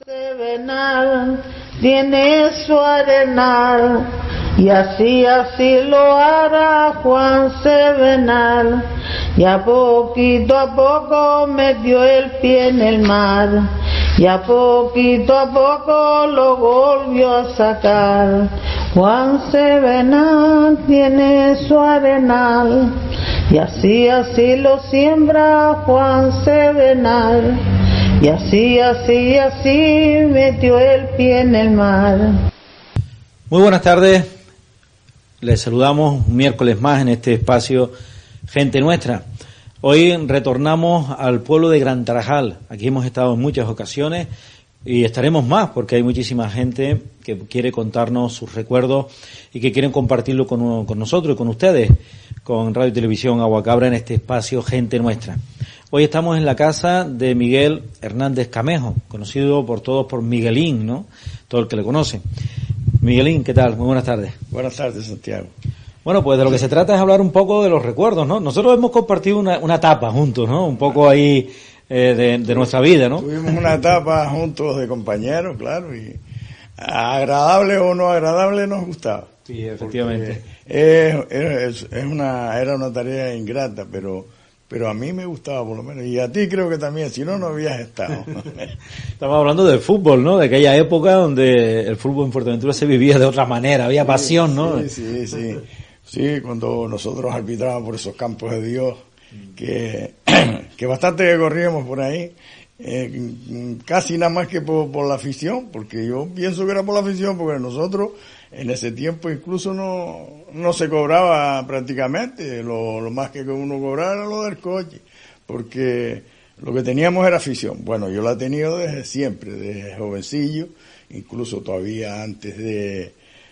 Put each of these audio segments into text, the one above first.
Sevenal tiene su arenal y así lo hará Juan Sevenal, y a poco metió el pie en el mar y a poco lo volvió a sacar. Juan Sevenal tiene su arenal y así lo siembra Juan Sevenal, y así metió el pie en el mar. Muy buenas tardes, les saludamos un miércoles más en este espacio Gente Nuestra. Hoy retornamos al pueblo de Gran Tarajal. Aquí hemos estado en muchas ocasiones y estaremos más porque hay muchísima gente que quiere contarnos sus recuerdos y que quieren compartirlo con nosotros y con ustedes, con Radio y Televisión Aguacabra, en este espacio Gente Nuestra. Hoy estamos en la casa de Miguel Hernández Camejo, conocido por todos por Miguelín, ¿no? Todo el que le conoce. Miguelín, ¿qué tal? Muy buenas tardes. Buenas tardes, Santiago. Bueno, pues de lo que se trata es hablar un poco de los recuerdos, ¿no? Nosotros hemos compartido una etapa juntos, ¿no? Un poco ahí de nuestra vida, ¿no? Tuvimos una etapa juntos de compañeros, claro, y agradable o no agradable nos gustaba. Sí, efectivamente. Era una tarea ingrata, pero a mí me gustaba por lo menos, y a ti creo que también, si no, no habías estado. Estamos hablando del fútbol, ¿no? De aquella época donde el fútbol en Fuerteventura se vivía de otra manera, había pasión, ¿no? Sí, cuando nosotros arbitrábamos por esos campos de Dios, que bastante corríamos por ahí, casi nada más que por la afición, porque yo pienso que era por la afición, porque nosotros en ese tiempo incluso no se cobraba prácticamente, lo más que uno cobraba era lo del coche, porque lo que teníamos era afición. Bueno, yo la he tenido desde siempre, desde jovencillo, incluso todavía antes de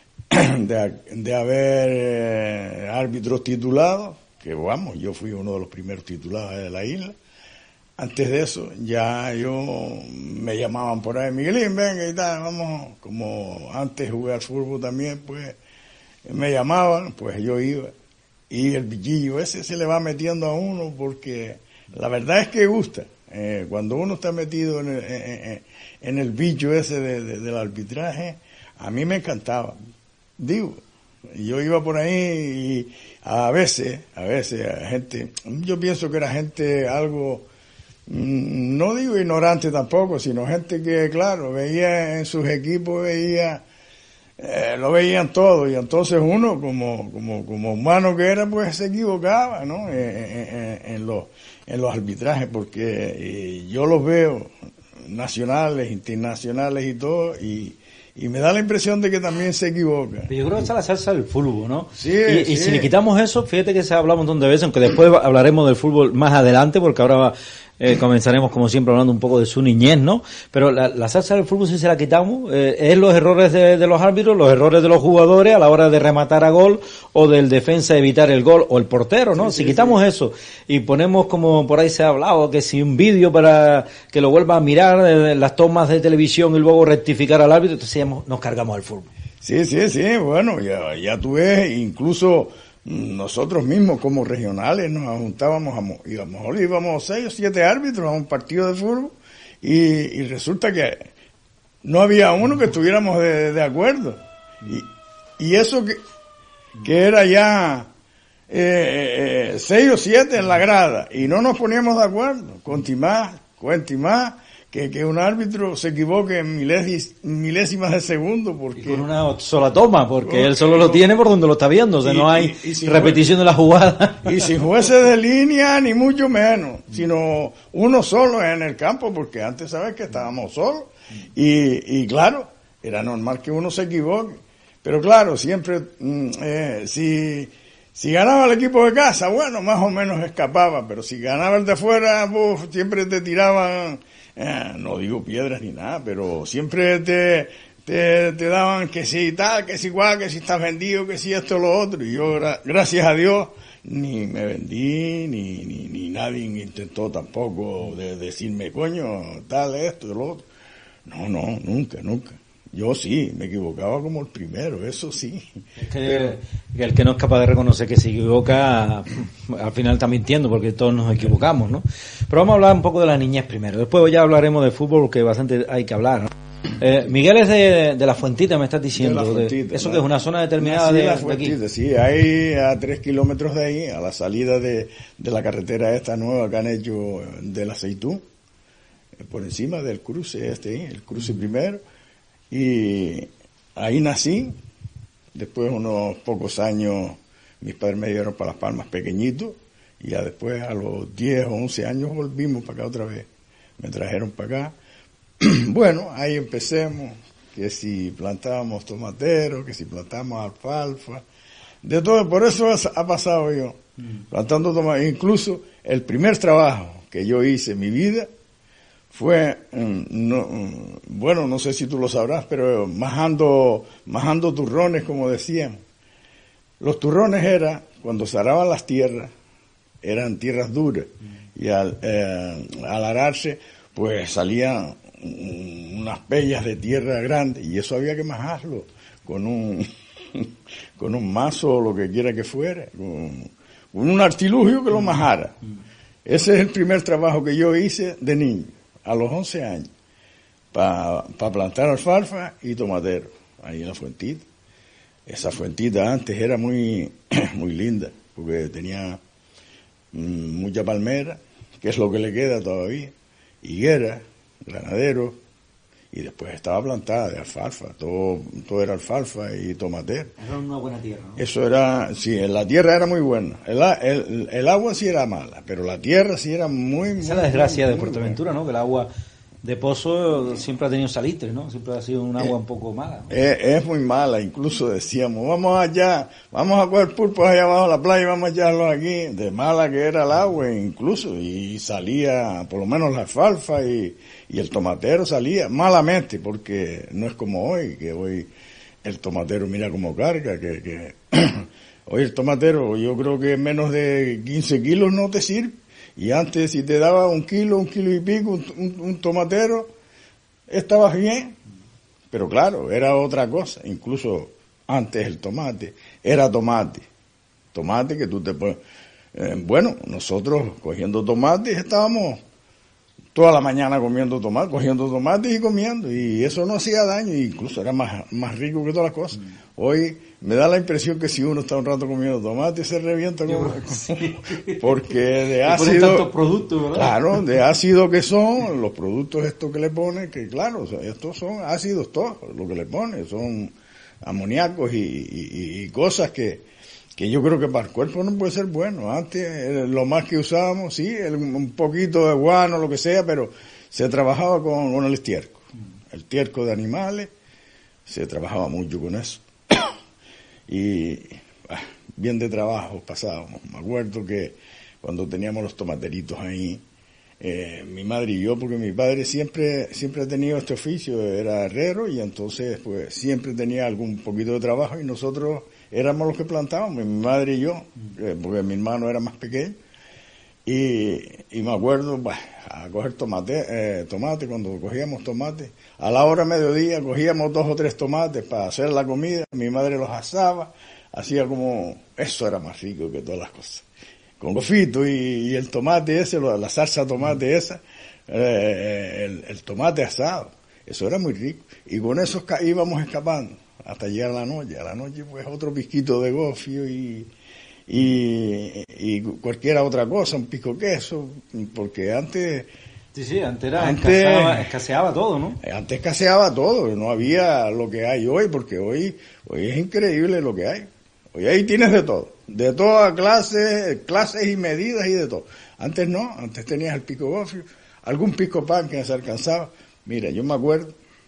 haber árbitros titulados, que vamos, yo fui uno de los primeros titulados de la isla. Antes de eso, ya me llamaban por ahí, Miguelín, venga y tal, vamos, como antes jugué al fútbol también, pues me llamaban, pues yo iba, y el bichillo ese se le va metiendo a uno, porque la verdad es que gusta, cuando uno está metido en el bicho ese del arbitraje, a mí me encantaba, digo, yo iba por ahí y a veces, gente, yo pienso que era gente algo, no digo ignorante tampoco, sino gente que, claro, veía en sus equipos, lo veían todo, y entonces uno, como humano que era, pues se equivocaba, ¿no? En los arbitrajes, porque yo los veo nacionales, internacionales y todo, y me da la impresión de que también se equivoca. Yo creo que está la salsa del fútbol, ¿no? Sí, y si le quitamos eso, fíjate que se ha hablado un montón de veces, aunque después hablaremos del fútbol más adelante, porque ahora comenzaremos como siempre hablando un poco de su niñez, ¿no? Pero la salsa del fútbol, si se la quitamos, es los errores de los árbitros, los errores de los jugadores a la hora de rematar a gol, o del defensa evitar el gol, o el portero, ¿no? Si quitamos eso y ponemos, como por ahí se ha hablado, que si un vídeo para que lo vuelva a mirar, las tomas de televisión y luego rectificar al árbitro, entonces nos cargamos al fútbol. Sí, bueno, ya tú ves, incluso nosotros mismos como regionales nos juntábamos, íbamos 6 o 7 árbitros a un partido de fútbol, y resulta que no había uno que estuviéramos de acuerdo, y eso que era ya 6 o 7 en la grada, y no nos poníamos de acuerdo, cuenta y más, que un árbitro se equivoque en milésimas de segundo, porque y con una sola toma, porque él solo lo tiene por donde lo está viendo, o sea, no hay repetición de la jugada. Y sin jueces de línea, ni mucho menos, sino uno solo en el campo, porque antes sabes que estábamos solos, y claro, era normal que uno se equivoque, pero claro, siempre, si ganaba el equipo de casa, bueno, más o menos escapaba, pero si ganaba el de afuera, pues siempre te tiraban, no digo piedras ni nada, pero siempre te daban que si tal, que si igual, que si estás vendido, que si esto, lo otro, y yo, gracias a Dios, ni me vendí, ni nadie intentó tampoco de decirme, coño, tal, esto, lo otro. No, nunca. Yo sí, me equivocaba como el primero, eso sí. Que el que no es capaz de reconocer que se equivoca, al final está mintiendo, porque todos nos equivocamos, ¿no? Pero vamos a hablar un poco de la niñez primero. Después ya hablaremos de fútbol, porque bastante hay que hablar, ¿no? Miguel es de La Fuentita, me estás diciendo. De La Fuentita, eso ¿no? que es una zona determinada Sí, de La aquí. Fuentita, sí, ahí a 3 kilómetros de ahí, a la salida de la carretera esta nueva que han hecho del Aceitún, por encima del cruce el cruce primero, y ahí nací. Después, unos pocos años, mis padres me llevaron para Las Palmas pequeñito, y ya después, a los 10 o 11 años, volvimos para acá otra vez. Me trajeron para acá. Bueno, ahí empecemos, que si plantábamos tomateros, que si plantábamos alfalfa, de todo. Por eso ha pasado yo, plantando tomate. Incluso el primer trabajo que yo hice en mi vida fue, bueno, no sé si tú lo sabrás, pero majando turrones, como decían. Los turrones cuando se araban las tierras, eran tierras duras, y al ararse, pues salían unas pellas de tierra grande, y eso había que majarlo con un mazo o lo que quiera que fuera, con un artilugio que lo majara. Ese es el primer trabajo que yo hice de niño, a los 11 años, para plantar alfalfa y tomatero, ahí en La Fuentita. Esa fuentita antes era muy linda, porque tenía mucha palmera, que es lo que le queda todavía, higuera, granadero, y después estaba plantada de alfalfa, todo era alfalfa y tomatero. Era una buena tierra, ¿no? Eso era, sí, la tierra era muy buena, el agua sí era mala, pero la tierra sí era muy... Esa es la desgracia de Fuerteventura, ¿no? Que el agua de pozo siempre ha tenido salitre, ¿no? Siempre ha sido un agua un poco mala, ¿no? Es muy mala, incluso decíamos, vamos a coger pulpos allá abajo de la playa y vamos a echarlos aquí, de mala que era el agua incluso, y salía, por lo menos la alfalfa y el tomatero salía malamente, porque no es como hoy, que hoy el tomatero mira cómo carga, que hoy el tomatero yo creo que menos de 15 kilos no te sirve. Y antes, si te daba un kilo y pico, un tomatero, estabas bien. Pero claro, era otra cosa. Incluso antes el tomate era tomate. Tomate que tú te pones... bueno, nosotros cogiendo tomates estábamos toda la mañana cogiendo tomates y comiendo. Y eso no hacía daño, incluso era más rico que todas las cosas. Hoy me da la impresión que si uno está un rato comiendo tomate se revienta porque de ácido, tantos productos, ¿verdad? Claro, de ácido que son los productos estos que le ponen, que claro, estos son ácidos todos, lo que le ponen, son amoníacos y cosas que yo creo que para el cuerpo no puede ser bueno. Antes lo más que usábamos, sí, un poquito de guano, lo que sea, pero se trabajaba con el estiércol, el estiércol de animales, se trabajaba mucho con eso. Y bien de trabajo pasábamos. Me acuerdo que cuando teníamos los tomateritos ahí, mi madre y yo, porque mi padre siempre ha tenido este oficio, era herrero, y entonces pues siempre tenía algún poquito de trabajo, y nosotros éramos los que plantábamos, mi madre y yo, porque mi hermano era más pequeño, y me acuerdo, a coger tomate, cuando cogíamos tomate, a la hora mediodía cogíamos 2 o 3 tomates para hacer la comida, mi madre los asaba, hacía como, eso era más rico que todas las cosas, con gofito y el tomate ese, la salsa tomate esa, el tomate asado, eso era muy rico, y con eso íbamos escapando hasta llegar a la noche pues otro pisquito de gofio y cualquier otra cosa, un pico queso, porque antes... Sí, antes escaseaba todo, ¿no? Antes escaseaba todo, no había lo que hay hoy, porque hoy es increíble lo que hay. Hoy ahí tienes de todo, de todas clases y medidas y de todo. Antes no, antes tenías el pico gofio, algún pico pan que se alcanzaba. Mira, yo me acuerdo,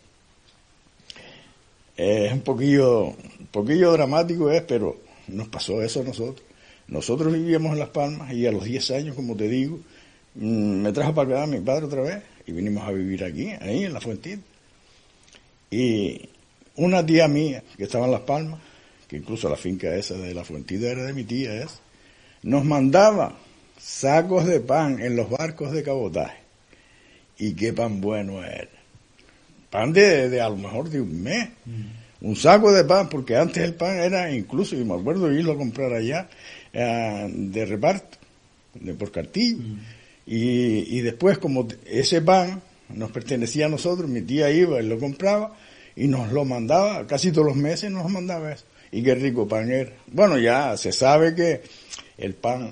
es un poquillo dramático pero nos pasó eso a nosotros. Nosotros vivíamos en Las Palmas y a los 10 años, como te digo, me trajo para acá mi padre otra vez y vinimos a vivir aquí, ahí en La Fuentita. Y una tía mía que estaba en Las Palmas, que incluso la finca esa de La Fuentita era de mi tía esa, nos mandaba sacos de pan en los barcos de cabotaje. Y qué pan bueno era. Pan de a lo mejor de un mes. Un saco de pan, porque antes el pan era incluso, y me acuerdo de irlo a comprar allá, de reparto, por cartilla. Y después, como ese pan nos pertenecía a nosotros, mi tía iba y lo compraba y nos lo mandaba, casi todos los meses nos mandaba eso. Y qué rico pan era. Bueno, ya se sabe que el pan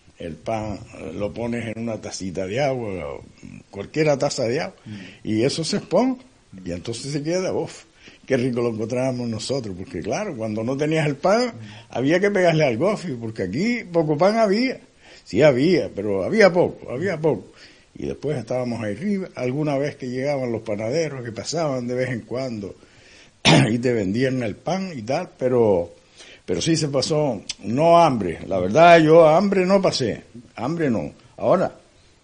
lo pones en una tacita de agua, cualquier taza de agua, y eso se esponja, y entonces se queda, qué rico lo encontrábamos nosotros, porque claro, cuando no tenías el pan, había que pegarle al gofio, porque aquí poco pan había. Sí había, pero había poco. Y después estábamos ahí arriba, alguna vez que llegaban los panaderos, que pasaban de vez en cuando, y te vendían el pan y tal, pero sí se pasó, no hambre, la verdad yo hambre no pasé, hambre no. Ahora,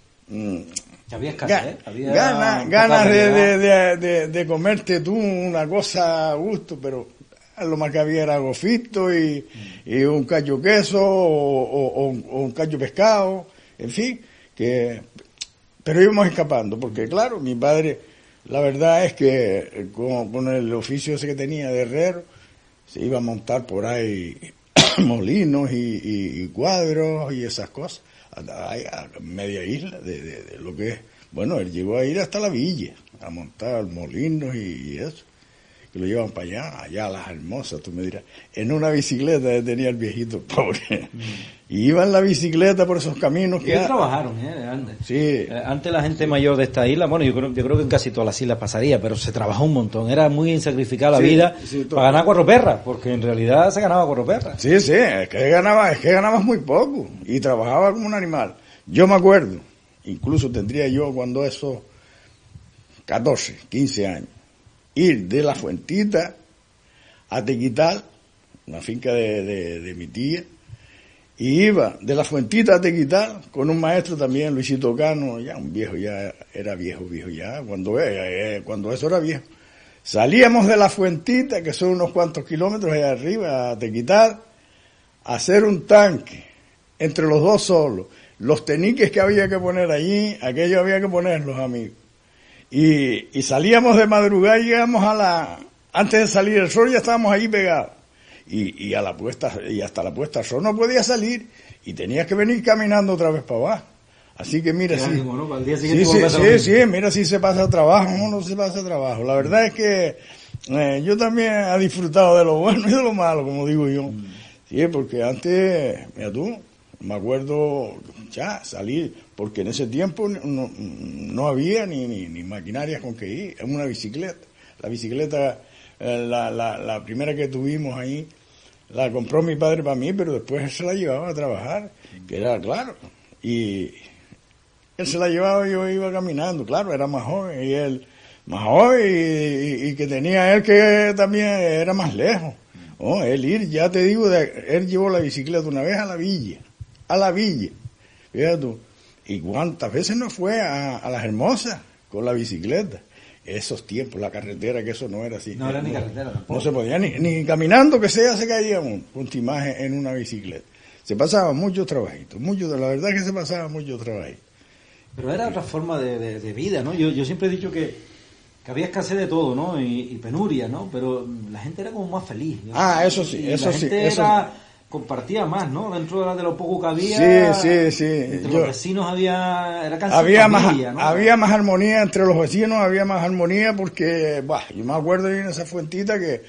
había escasez, había ganas de comerte tú una cosa a gusto, pero lo más que había era gofito y un cacho queso o un cacho pescado, en fin, pero íbamos escapando, porque claro, mi padre, la verdad es que con el oficio ese que tenía de herrero, se iba a montar por ahí molinos y cuadros y esas cosas, a media isla de lo que es. Bueno, él llegó a ir hasta la villa, a montar molinos y eso, que lo llevan para allá a Las Hermosas, tú me dirás. En una bicicleta tenía el viejito pobre. Y iba en la bicicleta por esos caminos que... Ellos trabajaron, antes. Sí. Antes la gente mayor de esta isla, bueno, yo creo que en casi todas las islas pasaría, pero se trabajó un montón. Era muy sacrificada la vida para ganar 4 perras, porque en realidad se ganaba 4 perras. Sí, es que ganabas muy poco y trabajaba como un animal. Yo me acuerdo, incluso tendría yo cuando eso 14, 15 años, ir de La Fuentita a Tequital, una finca de mi tía, y iba de La Fuentita a Tequital con un maestro también, Luisito Cano, ya un viejo, ya era viejo ya, cuando eso era viejo. Salíamos de La Fuentita, que son unos cuantos kilómetros allá arriba, a Tequital, a hacer un tanque, entre los dos solos. Los teniques que había que poner allí, aquello había que ponerlos, amigos. Y salíamos de madrugada y llegamos antes de salir el sol ya estábamos allí pegados. Y hasta la puesta del sol no podía salir y tenías que venir caminando otra vez para abajo. Así que mira, mira si se pasa trabajo o no se pasa trabajo. La verdad es que yo también he disfrutado de lo bueno y de lo malo, como digo yo. Sí, porque antes, mira tú, me acuerdo ya salir, porque en ese tiempo no había ni maquinarias con que ir, en una bicicleta. La bicicleta, la primera que tuvimos ahí, la compró mi padre para mí, pero después él se la llevaba a trabajar, que era claro. Y él se la llevaba y yo iba caminando, claro, era más joven, y él más joven, y que tenía él que también era más lejos. Ya te digo, él llevó la bicicleta una vez a la villa, fíjate tú, y cuántas veces no fue a Las Hermosas con la bicicleta. Esos tiempos, la carretera, que eso no era así. No era ni carretera tampoco. No se podía ni caminando, que sea, se caía con tu imagen en una bicicleta. Se pasaba muchos trabajitos, la verdad es que se pasaba muchos trabajitos. Pero era otra forma de vida, ¿no? Yo siempre he dicho que había escasez de todo, ¿no? Y penuria, ¿no? Pero la gente era como más feliz. Eso sí, eso sí. Compartía más, ¿no? Dentro de lo poco que había. Sí. Entre los vecinos había más armonía entre los vecinos, había más armonía porque, yo me acuerdo en esa fuentita que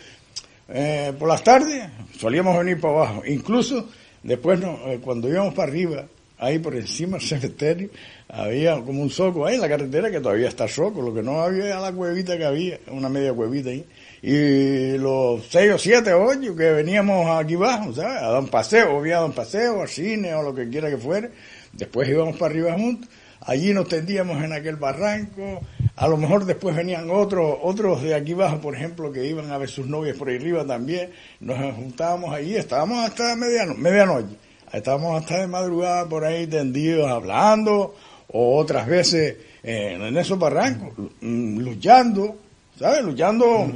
por las tardes solíamos venir para abajo. Incluso después cuando íbamos para arriba, ahí por encima del cementerio, había como un zoco ahí en la carretera que todavía está zoco, lo que no había era la cuevita que había, una media cuevita ahí. Y los 6 o 7 o 8 que veníamos aquí abajo, ¿sabes? A dar un paseo, al cine o lo que quiera que fuera. Después íbamos para arriba juntos. Allí nos tendíamos en aquel barranco. A lo mejor después venían otros de aquí abajo, por ejemplo, que iban a ver sus novias por ahí arriba también. Nos juntábamos allí, estábamos hasta medianoche. Estábamos hasta de madrugada por ahí tendidos hablando, o otras veces en esos barrancos, luchando. ¿Sabes? Luchando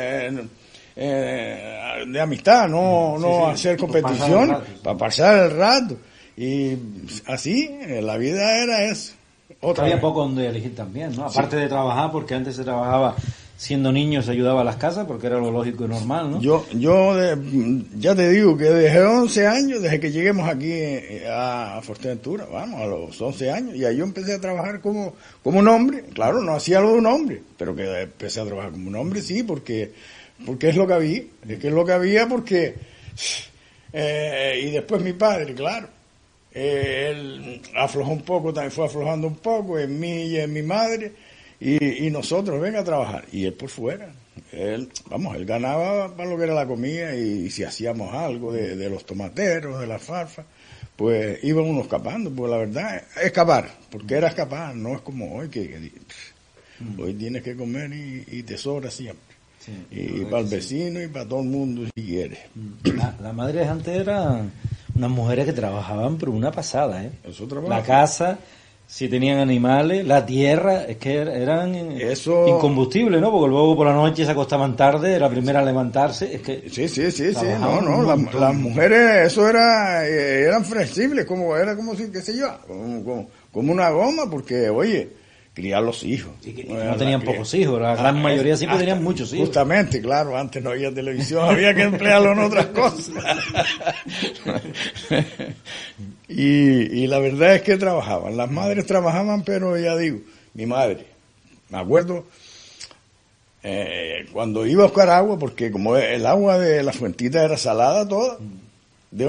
de amistad, no hacer competición, para pasar el rato. Y así, la vida era eso. Había poco donde elegir también, ¿no? Aparte de trabajar, porque antes se trabajaba siendo niño se ayudaba a las casas porque era lo lógico y normal, ¿no? Yo ya te digo que desde 11 años, desde que lleguemos aquí a Fuerteventura, vamos, a los 11 años, y ahí yo empecé a trabajar como un hombre. Claro, no hacía lo de un hombre, pero que empecé a trabajar como un hombre, sí, porque es lo que había, porque y después mi padre, claro, él aflojó un poco, también fue aflojando un poco en mí y en mi madre, y nosotros venga a trabajar, y él por fuera. Él ganaba para lo que era la comida, y si hacíamos algo de los tomateros, de las farfas, pues iban unos escapando, pues la verdad, escapar, porque era escapar, no es como hoy, que hoy tienes que comer y te sobra siempre. Sí, y para el vecino y para todo el mundo si quiere. Las madres antes eran unas mujeres que trabajaban por una pasada, ¿eh? Eso trabaja. La casa, si tenían animales, la tierra, es que eran incombustibles, ¿no? Porque luego por la noche se acostaban tarde, la primera a levantarse, es que... Sí, las mujeres, eso eran flexibles, era como si, qué sé yo, como una goma, porque, oye, criar los hijos. Sí, no tenían pocos hijos, la gran mayoría siempre tenían muchos hijos. Justamente, claro, antes no había televisión, había que emplearlo en otras cosas. Y la verdad es que trabajaban, las madres trabajaban, pero ya digo, mi madre, me acuerdo, cuando iba a buscar agua, porque como el agua de la fuentita era salada toda, ¿de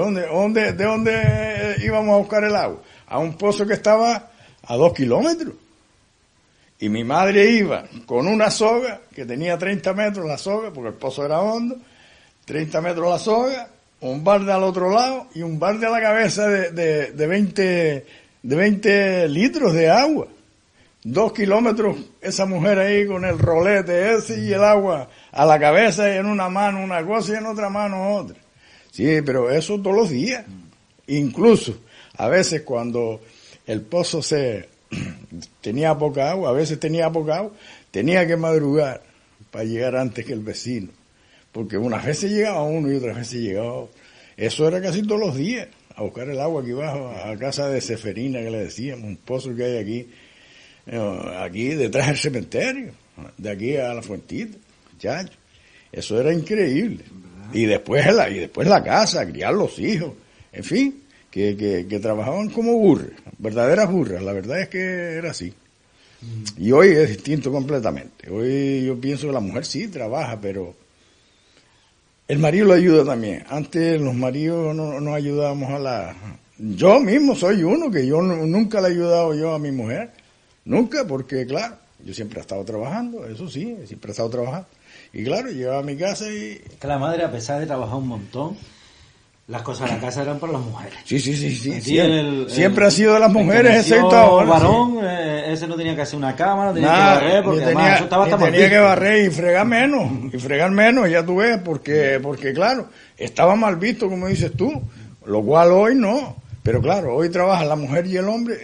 dónde íbamos a buscar el agua? A un pozo que estaba a 2 kilómetros. Y mi madre iba con una soga, que tenía 30 metros la soga, porque el pozo era hondo, 30 metros la soga, un balde al otro lado y un balde a la cabeza de 20 litros de agua. 2 kilómetros esa mujer ahí con el rolete ese y el agua a la cabeza, y en una mano una cosa y en otra mano otra. Sí, pero eso todos los días. Incluso a veces cuando el pozo tenía poca agua, tenía que madrugar para llegar antes que el vecino, porque unas veces llegaba uno y otras veces llegaba otro. Eso era casi todos los días, a buscar el agua aquí abajo, a casa de Ceferina, que le decíamos, un pozo que hay aquí detrás del cementerio, de aquí a la fuentita, muchachos. Eso era increíble. Y después la casa, criar los hijos, en fin, que trabajaban como burras, verdaderas burras, la verdad es que era así. Y hoy es distinto completamente. Hoy yo pienso que la mujer sí trabaja, pero el marido lo ayuda también. Antes los maridos no ayudábamos Yo mismo soy uno, que yo nunca le he ayudado yo a mi mujer, nunca, porque claro, yo siempre he estado trabajando, eso sí, siempre he estado trabajando. Y claro, llegaba a mi casa y... Que la madre, a pesar de trabajar un montón, las cosas de la casa eran para las mujeres. Sí. Siempre ha sido de las mujeres, excepto ahora. Varón, ese no tenía que hacer una cama, no tenía que barrer, porque además eso estaba hasta mal visto. Tenía que barrer y fregar menos, ya tú ves, porque claro, estaba mal visto, como dices tú, lo cual hoy no. Pero claro, hoy trabaja la mujer y el hombre,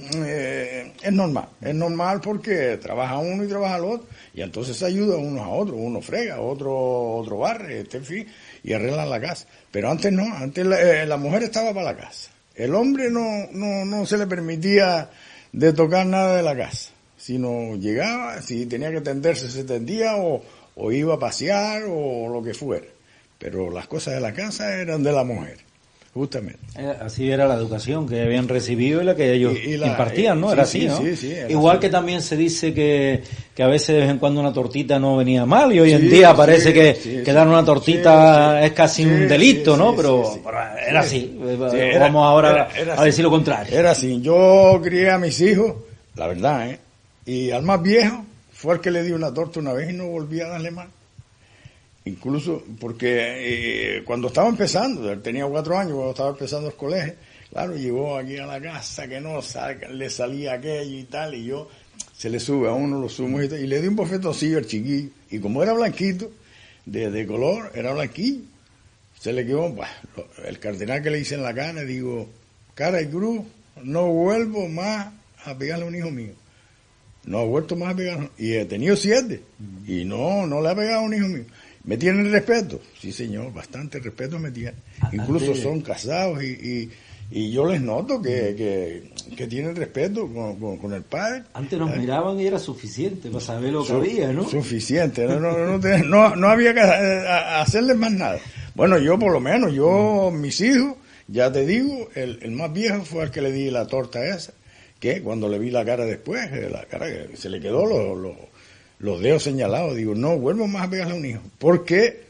es normal porque trabaja uno y trabaja el otro, y entonces se ayudan unos a otros, uno frega, otro barre, en fin, y arreglan la casa. Pero antes no, antes la mujer estaba para la casa. El hombre no se le permitía de tocar nada de la casa. Sino llegaba, si tenía que tenderse, se tendía, o iba a pasear, o lo que fuera. Pero las cosas de la casa eran de la mujer, justamente. Así era la educación que habían recibido y la que ellos impartían, ¿no? Era así, ¿no? Sí, igual así. Que también se dice que a veces de vez en cuando una tortita no venía mal, y hoy en día parece que dar una tortita es casi un delito, ¿no? Pero era así. Vamos ahora a decir lo contrario. Era así. Yo crié a mis hijos, la verdad, y al más viejo fue el que le di una torta una vez y no volví a darle más. Incluso porque cuando estaba empezando, él tenía 4 años, cuando estaba empezando el colegio, claro, llegó aquí a la casa que le salía aquello y tal, y yo, se le sube a uno, lo sumo y le di un bofetoncillo al chiquillo, y como era blanquito, de color, era blanquillo, se le quedó, el cardenal que le hice en la cara, digo, cara y cruz, no vuelvo más a pegarle a un hijo mío. No he vuelto más a pegarle, y he tenido 7, y no le ha pegado a un hijo mío. ¿Me tienen respeto? Sí, señor, bastante respeto me tienen. Incluso son casados y Y yo les noto que tienen respeto con el padre. Antes nos miraban y era suficiente para saber lo que había, ¿no? Suficiente, no había que hacerles más nada. Bueno, yo por lo menos, mis hijos, ya te digo, el más viejo fue el que le di la torta esa, que cuando le vi la cara después, la cara que se le quedó los dedos señalados, digo, no vuelvo más a pegarle a un hijo, porque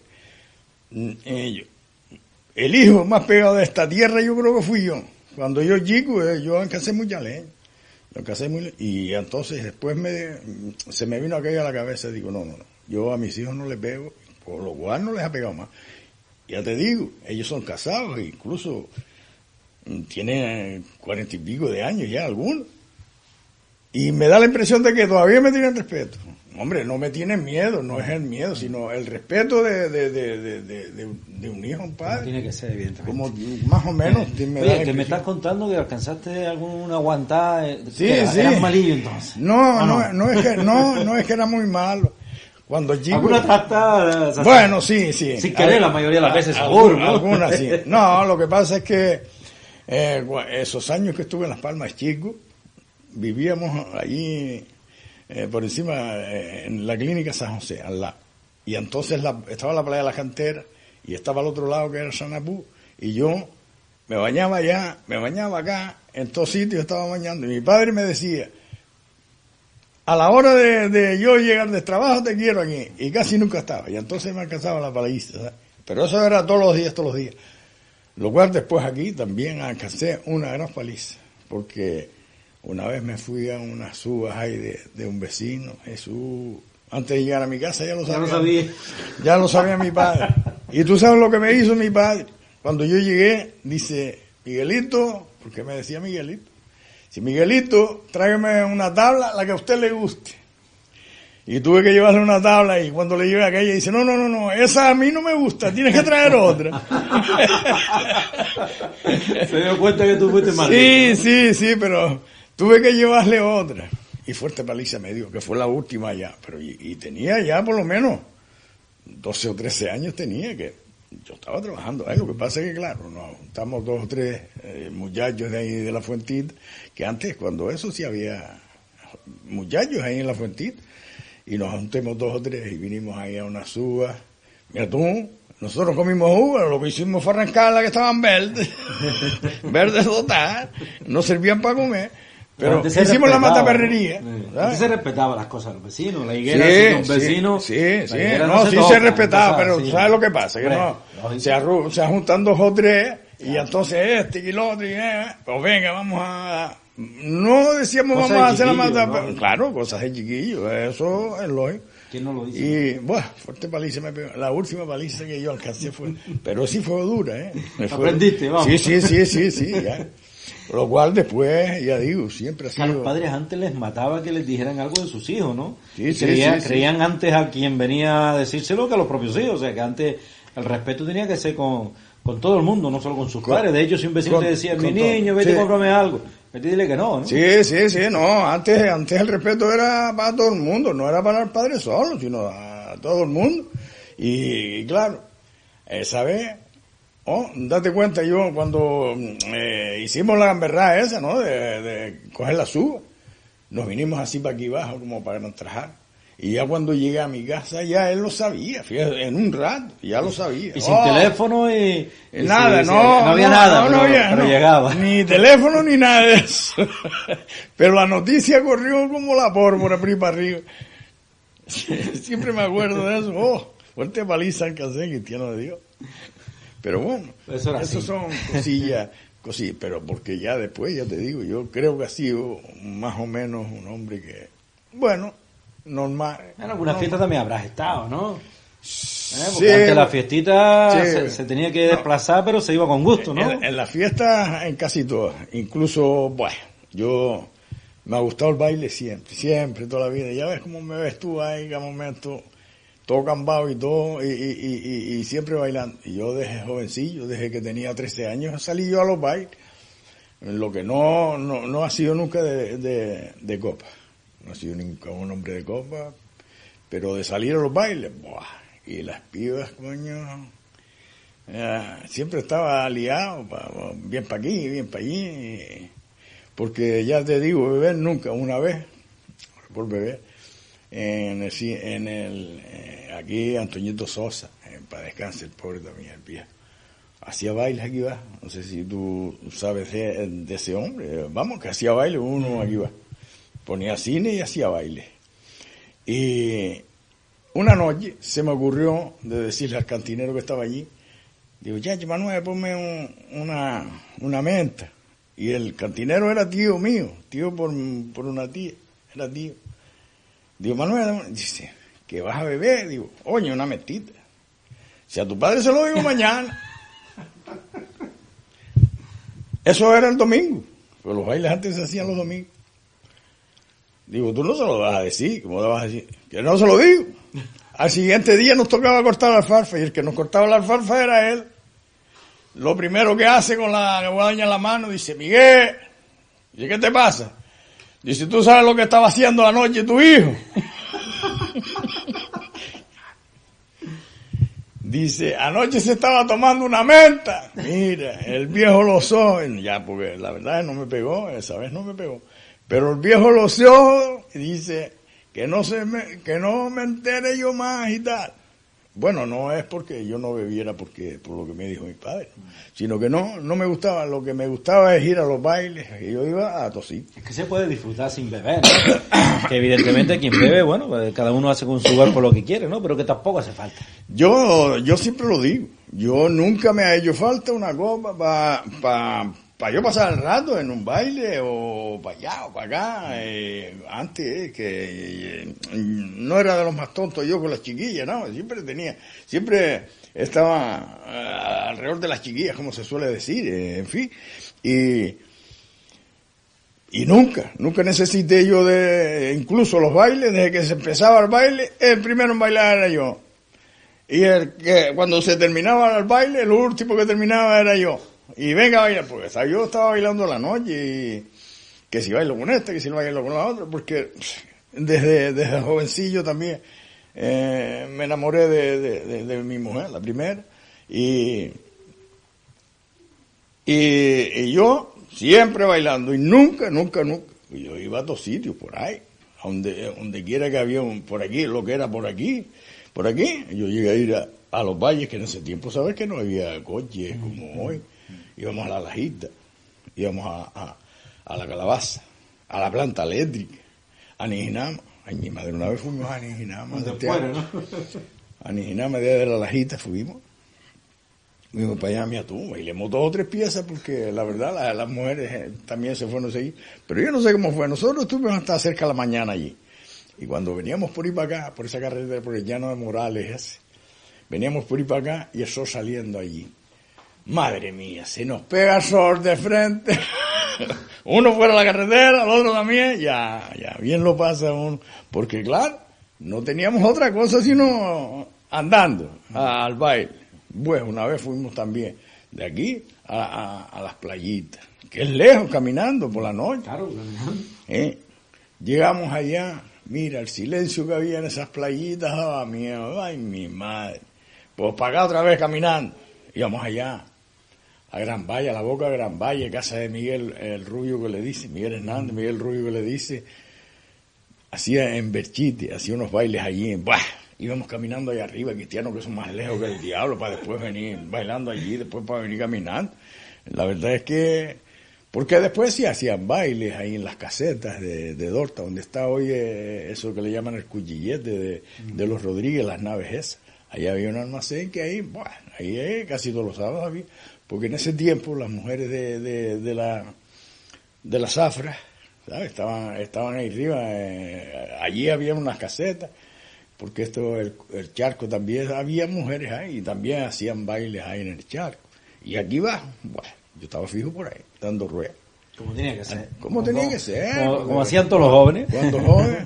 el hijo más pegado de esta tierra yo creo que fui yo. Cuando yo chico, yo alcancé mucha leña. Y entonces después se me vino aquello a la cabeza, digo, no, yo a mis hijos no les pego, por lo cual no les ha pegado más. Ya te digo, ellos son casados, incluso tienen 40 y pico de años ya algunos. Y me da la impresión de que todavía me tienen respeto. Hombre, no me tienen miedo, no es el miedo, sino el respeto de un hijo a un padre. No tiene que ser, evidentemente. Como más o menos. Oye, que me estás contando que alcanzaste alguna aguantada. Sí. Eras malillo entonces. No es que era muy malo. Cuando chico. ¿Alguna trata? Bueno, sí. Sin querer, la mayoría de las veces, seguro, ¿no? Algunas sí. No, lo que pasa es que esos años que estuve en Las Palmas chico, vivíamos allí por encima en la clínica San José, al lado. Y entonces estaba la playa de la Cantera y estaba al otro lado que era Sanapú, y yo me bañaba allá, me bañaba acá, en todos sitios estaba bañando. Y mi padre me decía, a la hora de yo llegar del trabajo te quiero aquí, y casi nunca estaba. Y entonces me alcanzaba la paliza, ¿sabes? Pero eso era todos los días. Lo cual después aquí también alcancé una gran paliza, porque una vez me fui a unas uvas ahí de un vecino, Jesús, antes de llegar a mi casa ya lo sabía. Ya lo sabía mi padre. Y tú sabes lo que me hizo mi padre. Cuando yo llegué, dice, Miguelito, porque me decía Miguelito, si Miguelito, tráigame una tabla, la que a usted le guste. Y tuve que llevarle una tabla, y cuando le llevé aquella, dice, no, esa a mí no me gusta, tienes que traer otra. Se dio cuenta que tú fuiste mal. Sí, pero tuve que llevarle otra. Y fuerte paliza me dio, que fue la última ya. Pero y tenía ya por lo menos 12 o 13 años tenía, que yo estaba trabajando. Lo que pasa es que, claro, nos juntamos 2 o 3 muchachos de ahí de la Fuentita, que antes, cuando eso sí había muchachos ahí en la Fuentita, y nos juntemos 2 o 3 y vinimos ahí a unas uvas. Mira tú, nosotros comimos uvas, lo que hicimos fue arrancarlas que estaban verdes, verdes total, no servían para comer. Pero hicimos la mataperrería. Antes se respetaba las cosas de los vecinos, la higuera de un vecino. Sí, se respetaba, pero ¿sabes lo que pasa? Que se juntan 2 o 3, y entonces y el otro, pues venga, vamos a... No decíamos cosas vamos a hacer la mataperrería. ¿No? Claro, cosas de chiquillos, eso es lógico. ¿Quién no lo dice? Y, bueno, fuerte paliza me pegó. La última paliza que yo alcancé fue... Pero sí fue dura, ¿Aprendiste? Vamos. Sí, ya. Lo cual después, ya digo, siempre ha sido... A los padres antes les mataba que les dijeran algo de sus hijos, ¿no? Sí, creían antes a quien venía a decírselo que a los propios hijos. O sea, que antes el respeto tenía que ser con todo el mundo, no solo con sus padres. De hecho, si un vecino te decía, mi niño, vete y cómprame algo, vete y dile que no, ¿no? Sí, no. Antes el respeto era para todo el mundo, no era para el padre solo, sino a todo el mundo. Y claro, esa vez... date cuenta, yo cuando hicimos la gamberrada esa, ¿no? De coger la uvas, nos vinimos así para aquí abajo como para no trajar. Y ya cuando llegué a mi casa, ya él lo sabía, fíjate, en un rato, ya lo sabía. Y sin teléfono y nada, no había nada, pero llegaba. Ni teléfono ni nada de eso. Pero la noticia corrió como la pólvora por ahí para arriba. Siempre me acuerdo de eso. Fuerte paliza en casa, cristiano de Dios. Pero bueno, eso son cosillas, pero porque ya después, ya te digo, yo creo que ha sido más o menos un hombre que, bueno, normal. En alguna fiesta también habrás estado, ¿no? Porque antes la fiestita se tenía que desplazar, pero se iba con gusto, ¿no? En las fiestas, en casi todas. Incluso, bueno, me ha gustado el baile siempre, toda la vida. Ya ves cómo me ves tú ahí, cada momento... todo cambado y todo, y siempre bailando. Y yo desde jovencillo, desde que tenía 13 años, salí yo a los bailes. Lo que no ha sido nunca de copa. No ha sido nunca un hombre de copa, pero de salir a los bailes, ¡buah! Y las pibas, coño, siempre estaba liado, bien para aquí, bien para allí, porque ya te digo, beber nunca, una vez, por beber, aquí Antoñito Sosa, para descansar, el pobre también, el viejo, hacía bailes aquí va, no sé si tú sabes de ese hombre, vamos, que hacía baile uno aquí va, ponía cine y hacía baile. Y una noche se me ocurrió de decirle al cantinero que estaba allí, digo, ya, Manuel, ponme una menta. Y el cantinero era tío mío, tío por una tía, era tío. Digo, Manuel, dice, ¿qué vas a beber? Digo, oye, una mentita. Si a tu padre se lo digo mañana. Eso era el domingo, pero los bailes antes se hacían los domingos. Digo, tú no se lo vas a decir, ¿cómo le vas a decir? Que no se lo digo. Al siguiente día nos tocaba cortar la alfalfa y el que nos cortaba la alfalfa era él. Lo primero que hace con la guadaña en la mano, dice, Miguel, ¿y qué te pasa? Dice, ¿tú sabes lo que estaba haciendo anoche tu hijo? Dice, anoche se estaba tomando una menta. Mira, el viejo los ojos, ya porque la verdad no me pegó, esa vez no me pegó. Pero el viejo los ojos y dice, que no me entere yo más y tal. Bueno, no es porque yo no bebiera por lo que me dijo mi padre, sino que no me gustaba, lo que me gustaba es ir a los bailes, y yo iba a tosir. Es que se puede disfrutar sin beber, ¿no? Que evidentemente quien bebe, bueno, pues cada uno hace con su cuerpo lo que quiere, ¿no? Pero que tampoco hace falta. Yo siempre lo digo, yo nunca me ha hecho falta una copa para yo pasar el rato en un baile o para allá o para acá. Antes que no era de los más tontos yo con las chiquillas, no, siempre estaba alrededor de las chiquillas, como se suele decir, en fin, y nunca necesité yo incluso los bailes, desde que se empezaba el baile, el primero en bailar era yo, y cuando se terminaba el baile, el último que terminaba era yo. Y venga a bailar, porque yo estaba bailando la noche y que si bailo con esta, que si no bailo con la otra, porque desde jovencillo también me enamoré de mi mujer, la primera, y yo siempre bailando y nunca, yo iba a todos sitios por ahí, donde quiera que había por aquí, lo que era por aquí, yo llegué a ir a los valles, que en ese tiempo sabes que no había coches como hoy. Íbamos a la Lajita, íbamos a la Calabaza, a la planta eléctrica, a Nijinama. Ay, mi madre, una vez fuimos a Nijinama. A Nijinama, de la Lajita fuimos para allá a Miatú, bailemos 2 o 3 piezas, porque la verdad las mujeres también se fueron a seguir. Pero yo no sé cómo fue, nosotros estuvimos hasta cerca de la mañana allí. Y cuando veníamos por ir para acá, por esa carretera, por el llano de Morales, veníamos por ir para acá y el sol saliendo allí. Madre mía, se nos pega el sol de frente. Uno fuera a la carretera, el otro también, ya bien lo pasa uno. Porque claro, no teníamos otra cosa sino andando al baile. Bueno, una vez fuimos también de aquí a las playitas, que es lejos, caminando por la noche. Claro, caminando. Llegamos allá, mira el silencio que había en esas playitas, daba miedo, ay mi madre. Pues para acá otra vez caminando. Íbamos allá a Gran Valle, a la boca de Gran Valle, casa de Miguel el Rubio que le dice, Miguel Hernández, Miguel Rubio que le dice, hacía en Berchite, hacía unos bailes allí, íbamos caminando allá arriba, cristianos que son más lejos que el diablo, para después venir bailando allí, después para venir caminando. La verdad es que, porque después sí hacían bailes ahí en las casetas de Dorta, donde está hoy eso que le llaman el cuchillete de los Rodríguez, las naves esas. Ahí había un almacén que ahí casi todos los sábados había, porque en ese tiempo las mujeres de la zafra, ¿sabes? Estaban ahí arriba, allí había unas casetas, porque el charco también había mujeres ahí, y también hacían bailes ahí en el charco. Y aquí yo estaba fijo por ahí, dando ruedas. Como tenía que ser. Tenía que ser. Como hacían todos los jóvenes. Cuando jóvenes.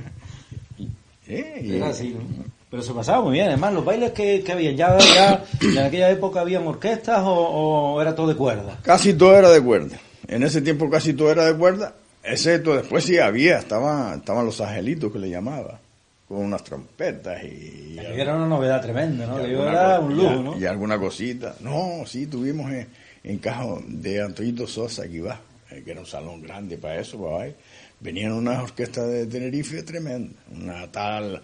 Era así, ¿no? Pero se pasaba muy bien. Además, los bailes que había, ya en aquella época habían orquestas o era todo de cuerda. Casi todo era de cuerda. En ese tiempo casi todo era de cuerda, excepto después sí había, estaban los angelitos que le llamaba. con unas trompetas y era una novedad tremenda, ¿no? Era un lujo, ¿no? Y alguna cosita. No, sí, tuvimos en caja de Antoñito Sosa, aquí va, que era un salón grande para eso, para bailar. Venían unas orquestas de Tenerife tremendas, una tal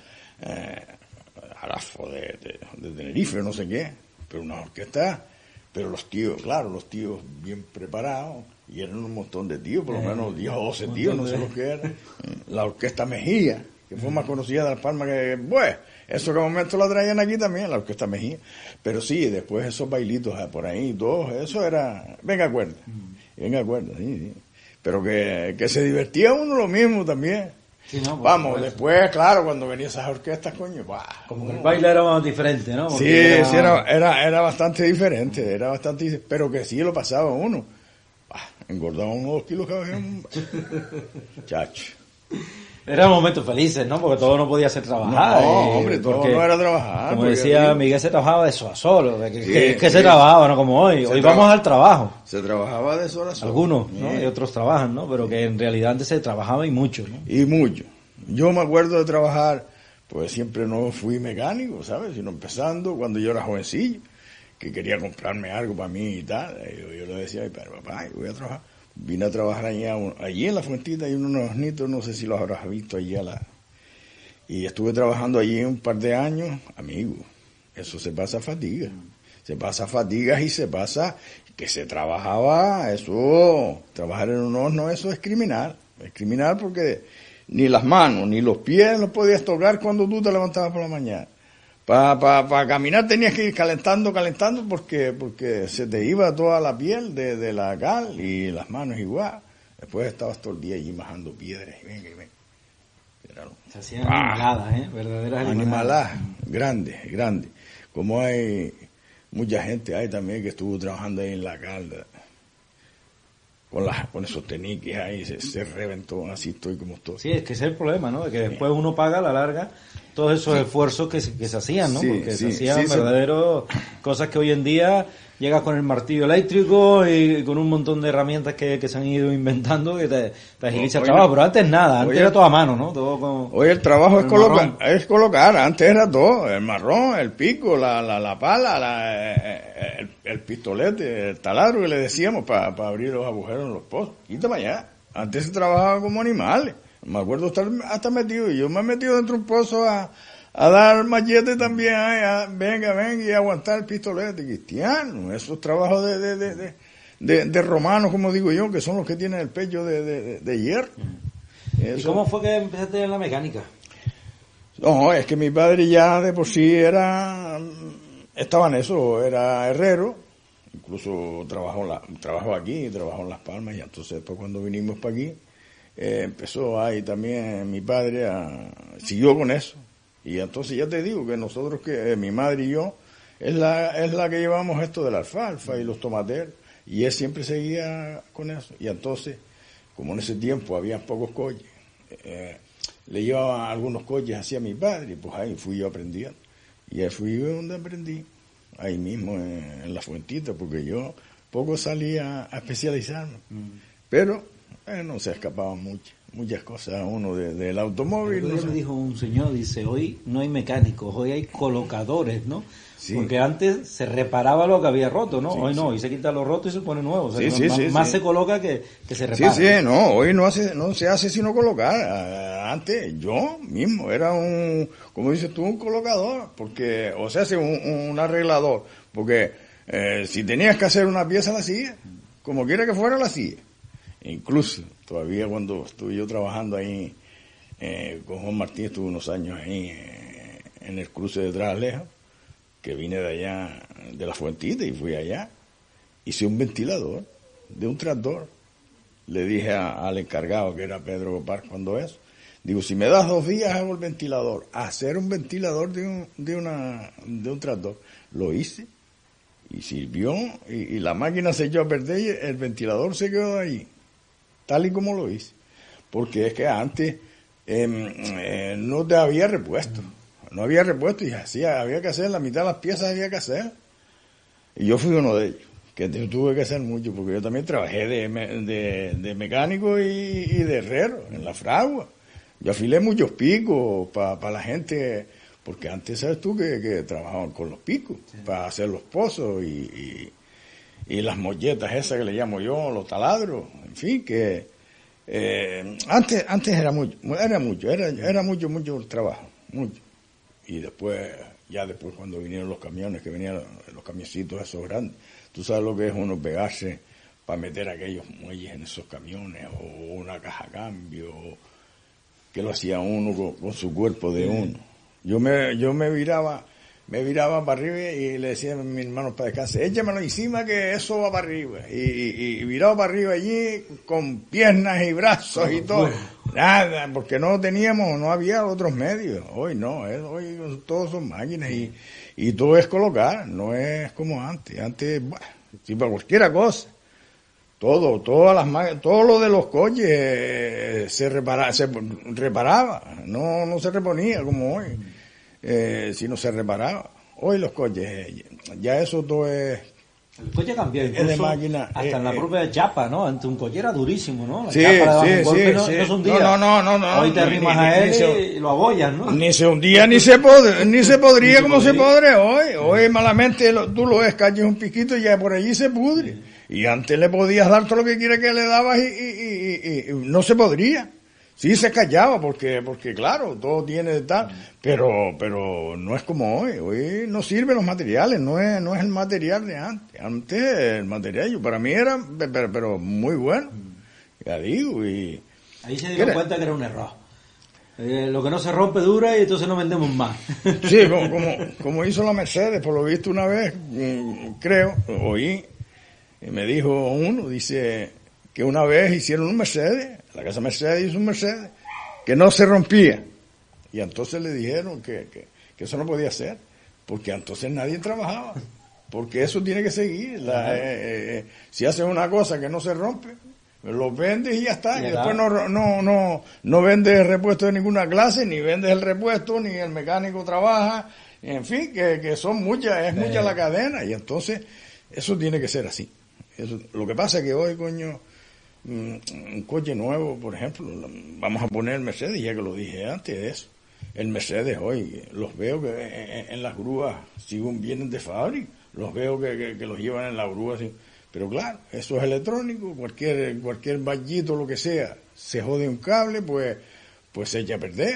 Arafo de Tenerife, no sé qué, pero una orquesta, pero los tíos bien preparados, y eran un montón de tíos, por lo menos 10 o 12 tíos, no sé lo que era. La orquesta Mejía, que fue más conocida de Las Palmas que, pues, eso que en momento la traían aquí también, la orquesta Mejía. Pero sí, después esos bailitos por ahí, todos, eso era, venga acuerda, sí. Pero que se divertía uno lo mismo también. Sí, no, vamos, después, claro, cuando venían esas orquestas, coño, como que el baile era más diferente, ¿no? Porque sí, era bastante diferente, pero que sí lo pasaba uno. Engordaba unos 2 kilos cada vez. Chacho. Eran momentos felices, ¿no? Porque todo no podía ser trabajar. No, hombre, todo no era trabajar. Como decía Miguel, se trabajaba de sol a sol. Que se trabajaba, no como hoy. Hoy vamos al trabajo. Se trabajaba de sol a sol. Algunos, ¿no? Y otros trabajan, ¿no? Pero que en realidad antes se trabajaba y mucho, ¿no? Y mucho. Yo me acuerdo de trabajar, pues siempre no fui mecánico, ¿sabes? Sino empezando cuando yo era jovencillo, que quería comprarme algo para mí y tal. Yo le decía, pero papá, yo voy a trabajar. Vine a trabajar allí en la Fuentita, hay unos hornitos, no sé si los habrás visto allí y estuve trabajando allí un par de años, amigo. Eso se pasa fatiga. Se pasa fatigas y se pasa que se trabajaba, eso, trabajar en un horno, eso es criminal. Es criminal porque ni las manos, ni los pies los podías tocar cuando tú te levantabas por la mañana. Para caminar tenías que ir calentando porque se te iba toda la piel de la cal y las manos igual. Después estabas todo el día allí majando piedras y venga. Se hacían animaladas, verdaderas animaladas. Grandes. Como hay mucha gente, hay también que estuvo trabajando ahí en la cal, con esos teniques ahí, se reventó, así estoy como estoy. Sí, es que ese es el problema, ¿no? De que después uno paga a la larga todos esos esfuerzos que se hacían, ¿no? Porque se hacían verdaderos cosas que hoy en día llegas con el martillo eléctrico y con un montón de herramientas que se han ido inventando que te agiliza el trabajo, pero antes nada, antes era todo a mano, ¿no? Todo con hoy el trabajo es colocar, antes era todo, el marrón, el pico, la pala, el pistolete, el taladro que le decíamos para abrir los agujeros en los pozos. Quítame allá. Antes se trabajaba como animales. Me acuerdo estar hasta metido, y yo me he metido dentro de un pozo a dar machete también, venga, y aguantar el pistolete, cristiano, esos trabajos de romanos, como digo yo, que son los que tienen el pecho de hierro. ¿Y cómo fue que empezaste en la mecánica? No, es que mi padre ya de por sí estaba en eso, era herrero, incluso trabajó aquí, trabajó en Las Palmas, y entonces después cuando vinimos para aquí, empezó ahí también mi padre siguió con eso, y entonces ya te digo que nosotros, que mi madre y yo, es la que llevamos esto de la alfalfa y los tomateros, y él siempre seguía con eso, y entonces, como en ese tiempo había pocos coches, le llevaba algunos coches hacia mi padre, y pues ahí fui yo aprendiendo, y ahí fui yo donde aprendí, ahí mismo en la Fuentita, porque yo poco salía a especializarme, pero no se escapaban muchas cosas uno del automóvil. No me dijo un señor, dice, hoy no hay mecánicos, hoy hay colocadores, ¿no? Sí. Porque antes se reparaba lo que había roto, ¿no? Hoy no, hoy se quita lo roto y se pone nuevo. O sea, más se coloca que se repara. Hoy no se hace sino colocar. Antes yo mismo era como dices tú, un colocador, porque, o sea, un arreglador, porque si tenías que hacer una pieza la hacía, como quiera que fuera la hacía. Incluso todavía cuando estuve yo trabajando ahí con Juan Martín, estuve unos años ahí en el cruce de Traslejo, que vine de allá, de la Fuentita, y fui allá, hice un ventilador de un tractor. Le dije al encargado, que era Pedro Gopar, cuando eso, digo, si me das 2 días hago el ventilador. Hacer un ventilador de un tractor. Lo hice, y sirvió, y la máquina se echó a perder, y el ventilador se quedó ahí, tal y como lo hice. Porque es que antes no te había repuesto. No había repuesto, y había que hacer, la mitad de las piezas había que hacer. Y yo fui uno de ellos, que tuve que hacer mucho, porque yo también trabajé de mecánico y de herrero, en la fragua. Yo afilé muchos picos para la gente, porque antes sabes tú que trabajaban con los picos, sí, para hacer los pozos y las molletas esas que le llamo yo, los taladros, en fin, que antes era mucho el trabajo, mucho. Y después cuando vinieron los camiones, que venían los camioncitos esos grandes, tú sabes lo que es uno pegarse para meter aquellos muelles en esos camiones, o una caja cambio, que lo hacía uno con su cuerpo de uno. Yo me viraba para arriba y le decía a mi hermano para descansar, échamelo encima que eso va para arriba. Y viraba para arriba allí con piernas y brazos y todo. Nada, porque no había otros medios. Hoy no, hoy todos son máquinas y todo es colocar, no es como antes. Antes, bueno, si para cualquier cosa. Todo lo de los coches se reparaba, no se reponía como hoy, sino se reparaba. Hoy los coches, ya eso todo es... El coche cambió, incluso de máquina, hasta en la propia chapa, ¿no? Antes un coche era durísimo, ¿no? La sí, chapa le daba sí, un golpe, sí. No se hundía. No. Hoy te arrimas a él y lo abollas, ¿no? Ni se hundía, ni se podría como se podría hoy. Hoy malamente tú lo escalles un piquito y ya por allí se pudre. Y antes le podías dar todo lo que quiera que le dabas y no se podría. Sí se callaba porque claro, todo tiene de tal, pero no es como hoy. Hoy no sirven los materiales, no es el material de antes. Antes el material para mí era pero muy bueno. Ya digo, y ahí se dieron cuenta que era un error. Lo que no se rompe dura y entonces no vendemos más. Sí, como hizo la Mercedes, por lo visto una vez, creo, oí, me dijo uno, dice que una vez hicieron un Mercedes, la casa Mercedes hizo un Mercedes, que no se rompía. Y entonces le dijeron que eso no podía ser, porque entonces nadie trabajaba, porque eso tiene que seguir. Si haces una cosa que no se rompe, lo vendes y ya está. Y después no vendes el repuesto de ninguna clase, ni vendes el repuesto, ni el mecánico trabaja. En fin, que son mucha la cadena. Y entonces eso tiene que ser así. Lo que pasa es que hoy, coño, un coche nuevo, por ejemplo, vamos a poner el Mercedes, ya que lo dije antes de eso. El Mercedes hoy, los veo que en las grúas, según vienen de fábrica, los veo que los llevan en la grúa, así. Pero claro, eso es electrónico, cualquier vallito, lo que sea, se jode un cable, pues se echa a perder,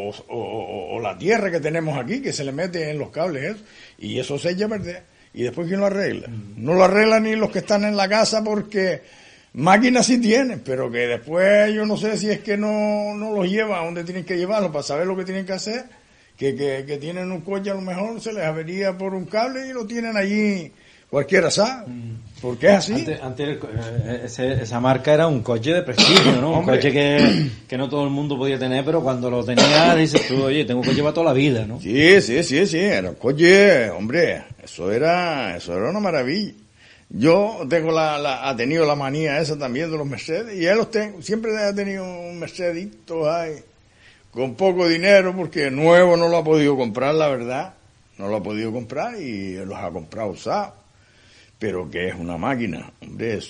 o la tierra que tenemos aquí, que se le mete en los cables, y eso se echa a perder. ¿Y después quién lo arregla? No lo arreglan ni los que están en la casa, porque máquinas sí tienen, pero que después yo no sé si es que no los llevan a donde tienen que llevarlos para saber lo que tienen que hacer, que tienen un coche, a lo mejor se les avería por un cable y lo tienen allí, cualquiera sabe, porque es así. Antes esa marca era un coche de prestigio, ¿no? Un coche que no todo el mundo podía tener, pero cuando lo tenía dices tú, oye, tengo un coche para toda la vida, ¿no? Sí, era un coche, hombre, eso era una maravilla. Yo ha tenido la manía esa también de los Mercedes, y siempre ha tenido un Mercedito ahí, con poco dinero, porque nuevo no lo ha podido comprar, la verdad, no lo ha podido comprar y los ha comprado usados. Pero que es una máquina, hombre,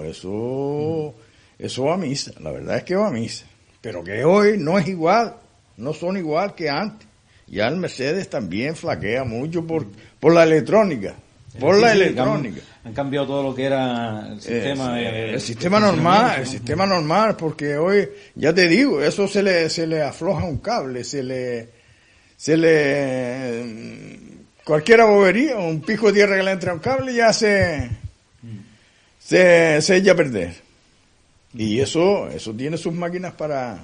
eso va a misa, la verdad es que va a misa. Pero que hoy no es igual, no son igual que antes. Ya el Mercedes también flaquea mucho por la electrónica, electrónica. Han cambiado todo lo que era el sistema. El sistema normal, porque hoy, ya te digo, eso se le afloja un cable, se le cualquier bobería, un pico de tierra que le entra a un cable ya se echa a perder. Y eso tiene sus máquinas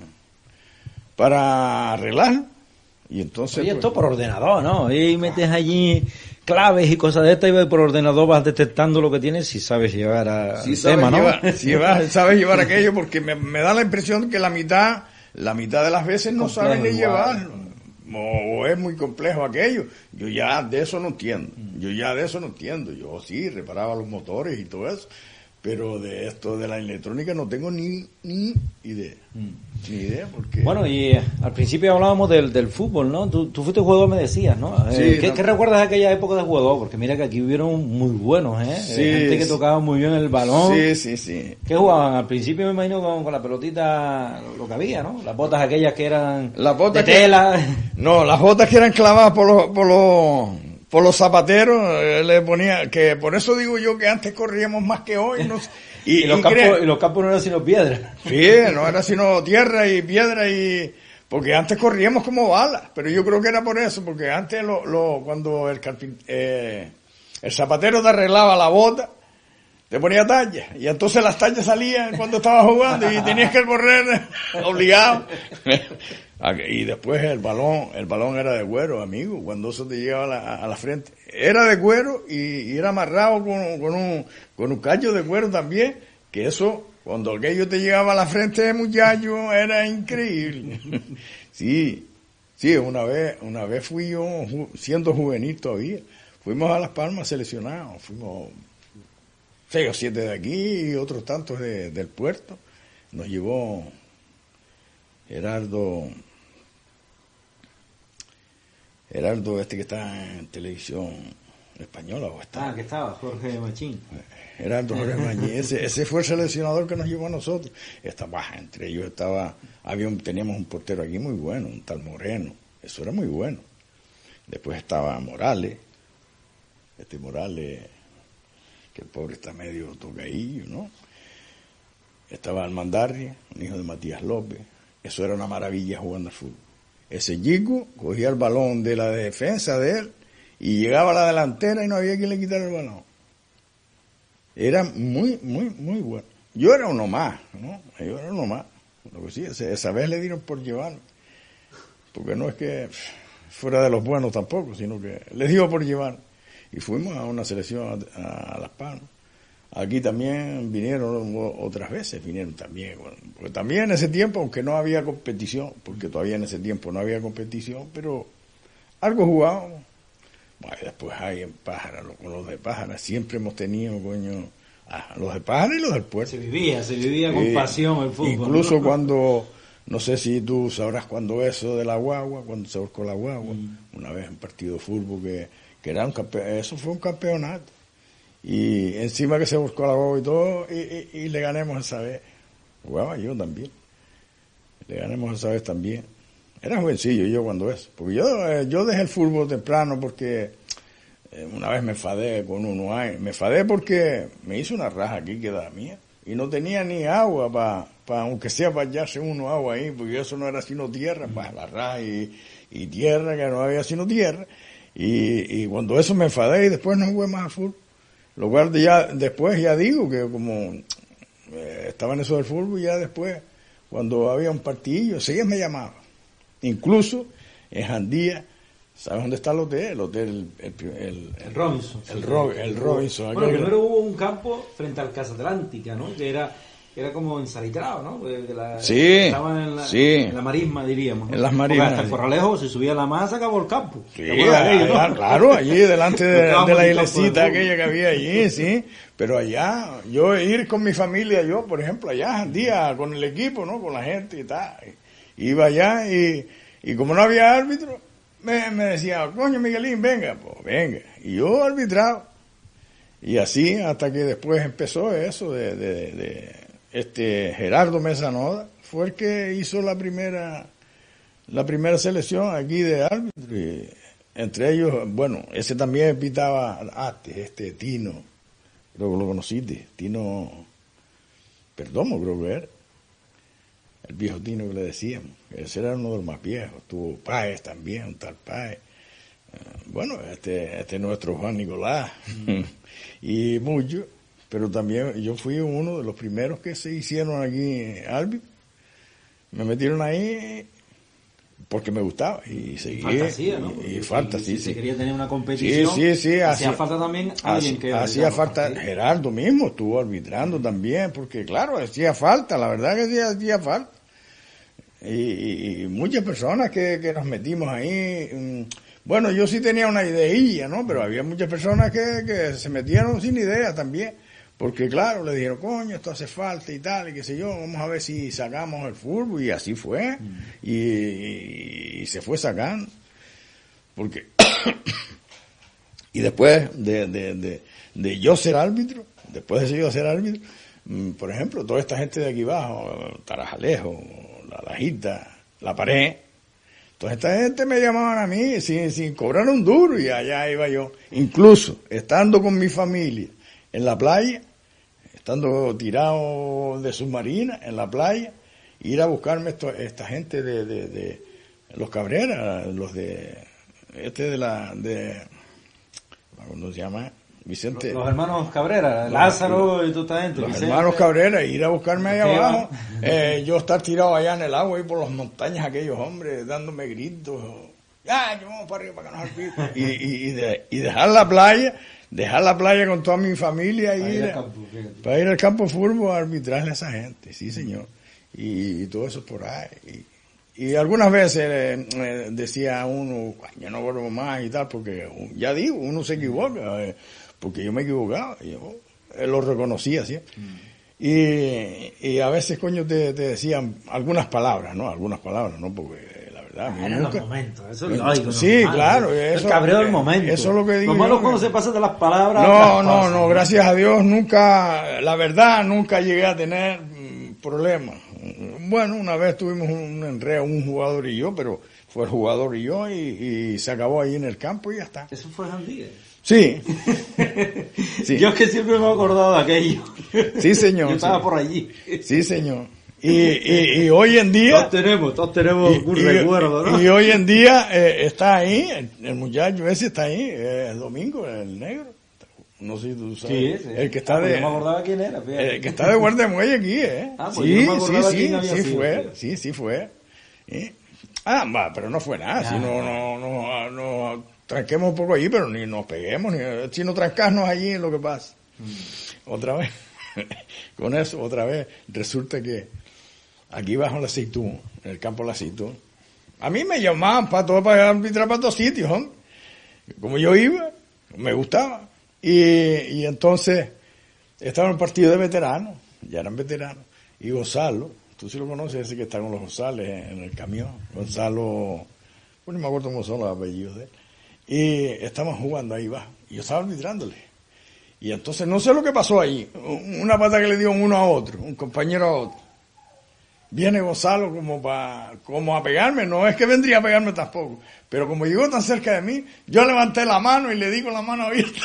para arreglar. Y entonces, oye, esto por ordenador, ¿no? Y metes allí claves y cosas de estas y por ordenador vas detectando lo que tienes si sabes llevar al tema, ¿no? Sabes llevar aquello, porque me da la impresión que la mitad de las veces no saben ni llevarlo. O es muy complejo aquello. Yo ya de eso no entiendo. Yo sí reparaba los motores y todo eso, pero de esto de la electrónica no tengo ni idea. Ni idea, porque... Bueno, y al principio hablábamos del fútbol, ¿no? Tú fuiste jugador, me decías, ¿no? Sí, ¿Qué recuerdas de aquella época de jugador? Porque mira que aquí hubieron muy buenos, ¿eh? Sí, Gente que tocaba muy bien el balón. Sí. ¿Qué jugaban? Al principio me imagino con la pelotita, lo que había, ¿no? Las botas aquellas que eran de tela. No, las botas que eran clavadas por los zapateros, le ponía, que por eso digo yo que antes corríamos más que hoy, no sé. Y los campos no eran sino piedra. Sí, no era sino tierra y piedra porque antes corríamos como balas, pero yo creo que era por eso, porque antes cuando el zapatero te arreglaba la bota, te ponía tallas, y entonces las tallas salían cuando estabas jugando y tenías que correr obligado. Y después el balón era de cuero, amigo, cuando eso te llegaba a la frente. Era de cuero y era amarrado con un callo de cuero también, que eso, cuando aquello te llegaba a la frente, muchacho, era increíble. Sí, una vez fui yo, siendo juvenil todavía, fuimos a Las Palmas seleccionados, fuimos 6 o 7 de aquí y otros tantos del puerto. Nos llevó Gerardo que está en televisión española o está. Que estaba, Jorge Machín. Gerardo Jorge Machín, ese fue el seleccionador que nos llevó a nosotros. Entre ellos teníamos un portero aquí muy bueno, un tal Moreno, eso era muy bueno. Después estaba Morales, Morales, que el pobre está medio tocaillo, ¿no? Estaba Almandarria, un hijo de Matías López, eso era una maravilla jugando al fútbol. Ese chico cogía el balón de la defensa de él y llegaba a la delantera y no había quien le quitara el balón. Era muy, muy, muy bueno. Yo era uno más, ¿no? Lo que sí, esa vez le dieron por llevarme. Porque no es que fuera de los buenos tampoco, sino que les dio por llevar. Y fuimos a una selección a Las Palmas. Aquí también vinieron otras veces, porque también en ese tiempo, aunque no había competición, porque todavía en ese tiempo no había competición, pero algo jugábamos. Bueno, después hay en Pájara, con los de Pájara, siempre hemos tenido, los de Pájara y los del puerto. Se vivía con pasión el fútbol. Incluso ¿no? Cuando, no sé si tú sabrás cuando eso de la guagua, cuando se volcó la guagua, una vez en partido de fútbol que era eso fue un campeonato. Y encima que se buscó la guagua y todo, y le ganemos esa vez. Jugaba yo también. Le ganemos esa vez también. Era jovencillo yo cuando eso. Porque yo dejé el fútbol temprano porque una vez me enfadé con uno ahí. Me enfadé porque me hizo una raja aquí que era mía. Y no tenía ni agua para aunque sea para hallarse uno agua ahí, porque eso no era sino tierra, para la raja y tierra, que no había sino tierra. Y cuando eso me enfadé y después no jugué más al fútbol. Lo cual después ya digo que como estaba en eso del fútbol, ya después, cuando había un partidillo, enseguida me llamaban. Incluso en Jandía, ¿sabes dónde está el hotel? El hotel, el Robinson. El Robinson. Bueno, primero hubo un campo frente al Casa Atlántica, ¿no? Que era como ensalitrado, ¿no? Estaba en la marisma, diríamos, ¿no? En las marismas. Porque hasta el Corralejo, se subía la masa, acabó el campo. Sí, claro, allí delante de la iglesita aquella que había allí, sí. Pero allá, yo ir con mi familia, por ejemplo, allá, día con el equipo, ¿no? Con la gente y tal. Iba allá y como no había árbitro, me decía, coño Miguelín, venga, pues venga. Y yo arbitraba. Y así hasta que después empezó eso Gerardo Mesanoda fue el que hizo la primera selección aquí de árbitro. Y entre ellos, bueno, ese también pitaba antes, Tino, creo que lo conociste, Tino Perdomo, creo que era. El viejo Tino que le decíamos. Ese era uno de los más viejos. Tuvo Páez también, un tal Páez. Bueno, nuestro Juan Nicolás. Y muchos. Pero también yo fui uno de los primeros que se hicieron aquí árbitro. Me metieron ahí porque me gustaba y seguí. Fantasía, ¿no? Y falta, sí. Se quería tener una competición. Sí. Hacía falta también alguien que... Hacía falta, Gerardo mismo estuvo arbitrando también, porque claro, hacía falta, la verdad que sí hacía falta. Y muchas personas que nos metimos ahí... Bueno, yo sí tenía una ideilla, ¿no? Pero había muchas personas que se metieron sin idea también. Porque claro, le dijeron, coño, esto hace falta y tal, y qué sé yo, vamos a ver si sacamos el fútbol, y así fue, y se fue sacando. Porque, y después de yo ser árbitro, después de yo ser árbitro, por ejemplo, toda esta gente de aquí abajo, Tarajalejo, La Lajita, La Pared, toda esta gente me llamaban a mí sin cobrar un duro, y allá iba yo, incluso estando con mi familia en la playa, estando tirado de submarina en la playa, ir a buscarme esta gente de los Cabrera, los de ¿cómo se llama? Vicente. Los hermanos Cabrera, Lázaro y toda esta gente. Los Vicente. hermanos Cabrera, ir a buscarme allá abajo, yo estar tirado allá en el agua, ahí por las montañas, aquellos hombres dándome gritos, ya, yo vamos para arriba para que nos olvide, y dejar la playa con toda mi familia para ir al campo de fútbol a arbitrarle a esa gente, sí señor, y todo eso por ahí, y algunas veces decía uno, ya no vuelvo más y tal, porque ya digo, uno se equivoca, porque yo me equivocaba, y yo lo reconocía siempre. Y a veces, coño, te decían algunas palabras, ¿no? Porque la verdad... En los momentos, eso es lógico. Sí, normal, claro. El cabreo del momento. Eso es lo que digo. Lo malo es cuando se pasa de las palabras. No, gracias a Dios nunca, la verdad, nunca llegué a tener problemas. Bueno, una vez tuvimos un enreo, un jugador y yo, pero fue el jugador y yo, y se acabó ahí en el campo y ya está. Eso fue Jandía. Sí. Sí. Yo es que siempre me he acordado de aquello. Sí, señor. Yo estaba sí. por allí. Sí, señor. Y hoy en día... Todos tenemos un recuerdo, ¿no? Y hoy en día está ahí, el muchacho ese está ahí, el Domingo, el negro. No sé si tú sabes. Sí. El que está Yo no me acordaba quién era. Fíjate. El que está de guardia de muelle aquí, Pues yo no me acordaba quién había sido, fue. Sí fue. Pero no fue nada. Si no tranquemos un poco allí, pero ni nos peguemos, si no trancarnos allí es lo que pasa. Otra vez, con eso, otra vez, resulta que aquí bajo en la aceitún, en el campo de la aceitún, a mí me llamaban para arbitrar para todos sitios, hombre. Como yo iba, me gustaba. Y entonces estaba en un partido de veteranos, ya eran veteranos, y Gonzalo, tú sí lo conoces, ese que está con los González en el camión, Gonzalo, pues no me acuerdo cómo son los apellidos de él, y estaban jugando ahí abajo, y yo estaba arbitrándole, y entonces no sé lo que pasó allí, una pata que le dio uno a otro, un compañero a otro, viene Gonzalo como a pegarme, no es que vendría a pegarme tampoco, pero como llegó tan cerca de mí, yo levanté la mano y le di con la mano abierta.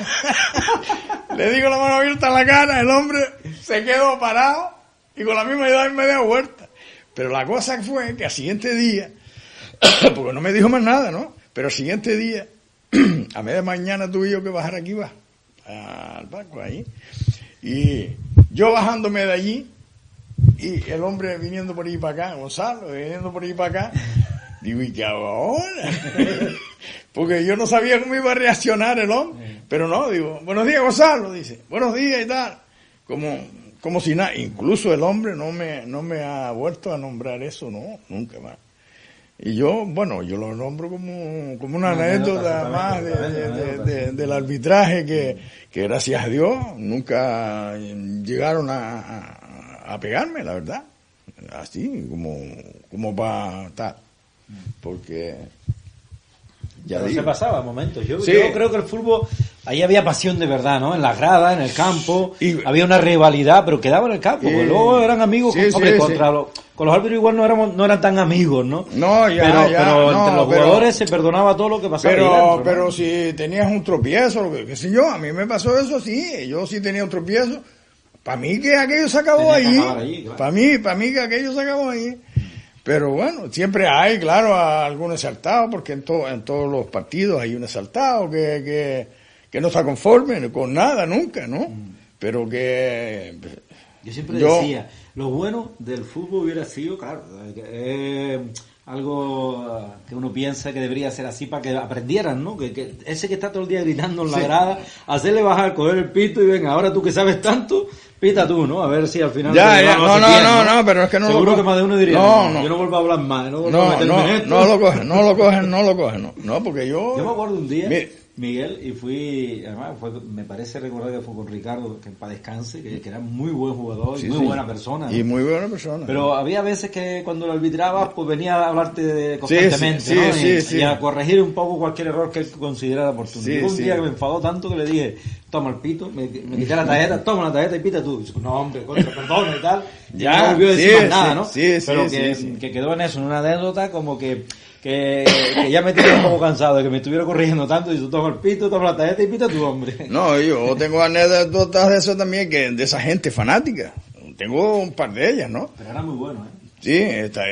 Le di con la mano abierta en la cara, el hombre se quedó parado y con la misma edad y media vuelta. Pero la cosa fue que al siguiente día, porque no me dijo más nada, ¿no? Pero al siguiente día, a media mañana tuve yo que bajar aquí al barco ahí, y yo bajándome de allí, y el hombre viniendo por ahí para acá, Gonzalo, viniendo por ahí para acá, digo, ¿y qué hago ahora? Porque yo no sabía cómo iba a reaccionar el hombre, pero no, digo, buenos días Gonzalo, dice, buenos días y tal, como si nada, incluso el hombre no me ha vuelto a nombrar eso, no, nunca más. Y yo lo nombro como una anécdota más del arbitraje que gracias a Dios nunca llegaron a pegarme, la verdad, así como para tal, porque pero se pasaba momentos. Yo creo que el fútbol, ahí había pasión de verdad, ¿no? En las gradas, en el campo, había una rivalidad, pero quedaba en el campo, porque luego eran amigos, con los árbitros igual no eran tan amigos, ¿no? No, pero entre los jugadores se perdonaba todo lo que pasaba. Pero ¿no? Si tenías un tropiezo, qué sé yo, a mí me pasó eso, sí, yo sí tenía un tropiezo. Para mí que aquello se acabó allí, claro. Para mí que aquello se acabó allí. Pero bueno, siempre hay, claro, algún exaltado, porque en todos los partidos hay un exaltado que no está conforme con nada nunca, ¿no? Pero que... Yo siempre decía, lo bueno del fútbol hubiera sido, claro, algo que uno piensa que debería ser así para que aprendieran, ¿no? Que ese que está todo el día gritando en la grada, hacerle bajar, coger el pito y venga, ahora tú que sabes tanto, pita tú, ¿no? A ver si al final... No, pero es que no seguro que más de uno diría, yo no vuelvo a hablar más, no lo cogen, porque yo... No, porque yo... Yo me acuerdo un día, Miguel, y fui, además, me parece recordar que fue con Ricardo, que en paz descanse, que era muy buen jugador y muy buena persona, ¿no? Y muy buena persona. Pero había veces que cuando lo arbitrabas, pues venía a hablarte constantemente, ¿no? Y a corregir un poco cualquier error que él considerara oportuno. Y un día que me enfadó tanto que le dije, toma el pito, me quité la tarjeta, toma la tarjeta y pita tú. Y dice, no, hombre, perdón y tal. Ya, no volvió a decir más nada, ¿no? Pero que quedó en eso, en una anécdota como que ya me tenía un poco cansado de que me estuviera corrigiendo tanto y tú toma el pito, toma la tarjeta y pita tu hombre. No, yo tengo anécdotas de eso también, que de esa gente fanática. Tengo un par de ellas, ¿no? Pero era muy bueno, ¿eh? Sí, esta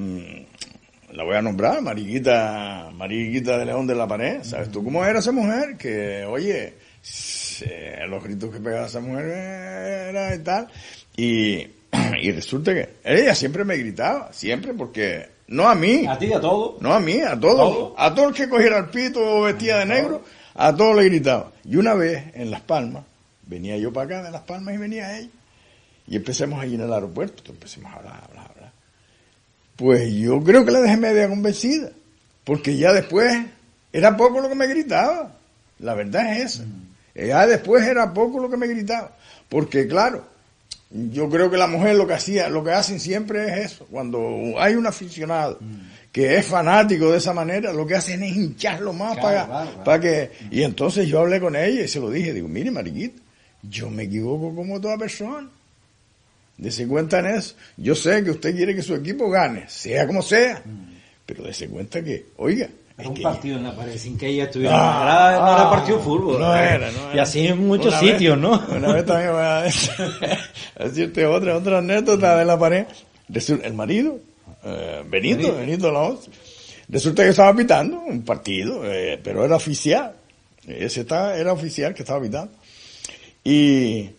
la voy a nombrar, Mariquita de León de la Pared. ¿Sabes tú cómo era esa mujer? Que, oye, los gritos que pegaba esa mujer era y tal. Y resulta que ella siempre me gritaba, siempre, porque... No a mí. ¿A ti, a todo? No a mí, a todo. A todo el que cogiera el pito o vestía de negro, a todo le gritaba. Y una vez, en Las Palmas, venía yo para acá de Las Palmas y venía ella. Y empecemos allí en el aeropuerto, empecemos a hablar. Pues yo creo que la dejé media convencida. Porque ya después era poco lo que me gritaba. La verdad es esa. Ya después era poco lo que me gritaba. Porque claro, yo creo que la mujer lo que hacen siempre es eso. Cuando hay un aficionado que es fanático de esa manera, lo que hacen es hincharlo más para que... Y entonces yo hablé con ella y se lo dije, digo, mire, Mariquita, yo me equivoco como toda persona. Dese cuenta en eso. Yo sé que usted quiere que su equipo gane, sea como sea, pero dese cuenta que, oiga... Era un partido en la pared, sin que ella estuviera... no era partido de fútbol. No era. Y así en muchos sitios, ¿no? Una vez también voy a decirte otra anécdota de la pared. El marido, Benito Alonso, resulta que estaba pitando un partido, pero era oficial. Era oficial que estaba pitando. Y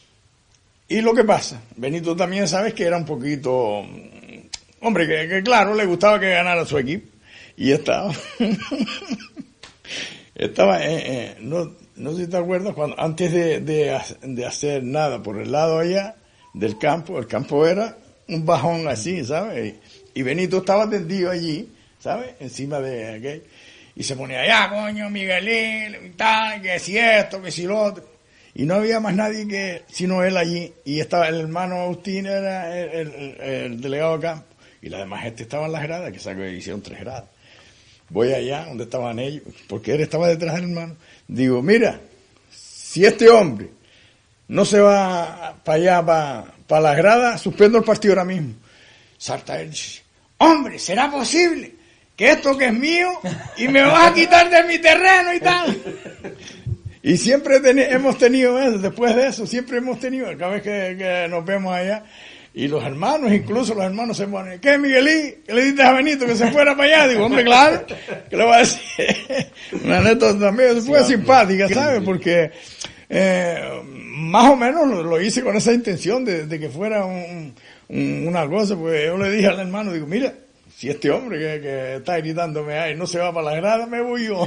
lo que pasa, Benito también sabes que era un poquito... Hombre, que claro, le gustaba que ganara su equipo. Y estaba, no sé si te acuerdas, cuando antes de hacer nada por el lado allá del campo, el campo era un bajón así, ¿sabes? Y Benito estaba tendido allí, ¿sabes? Encima de aquel, y se ponía, ya, coño, Miguelín, y tal, que si esto, que si lo otro. Y no había más nadie sino él allí, y estaba el hermano Agustín, era el delegado de campo, y la demás gente estaba en las gradas, que hicieron 3 gradas. Voy allá donde estaban ellos, porque él estaba detrás del hermano. Digo, mira, si este hombre no se va para allá, para las gradas, suspendo el partido ahora mismo. Salta él y dice, hombre, ¿será posible que esto que es mío y me vas a quitar de mi terreno y tal? Y siempre hemos tenido eso, después de eso, siempre hemos tenido, cada vez que nos vemos allá, y los hermanos, incluso los hermanos se ponen, ¿qué, Miguelín? ¿Qué le dices a Benito que se fuera para allá? Digo, hombre, claro, ¿qué le voy a decir? Una anécdota también, fue simpática, ¿sabes? Porque más o menos lo hice con esa intención de que fuera una cosa, pues yo le dije al hermano, digo, mira, si este hombre que está gritándome ahí no se va para la grada, me voy yo.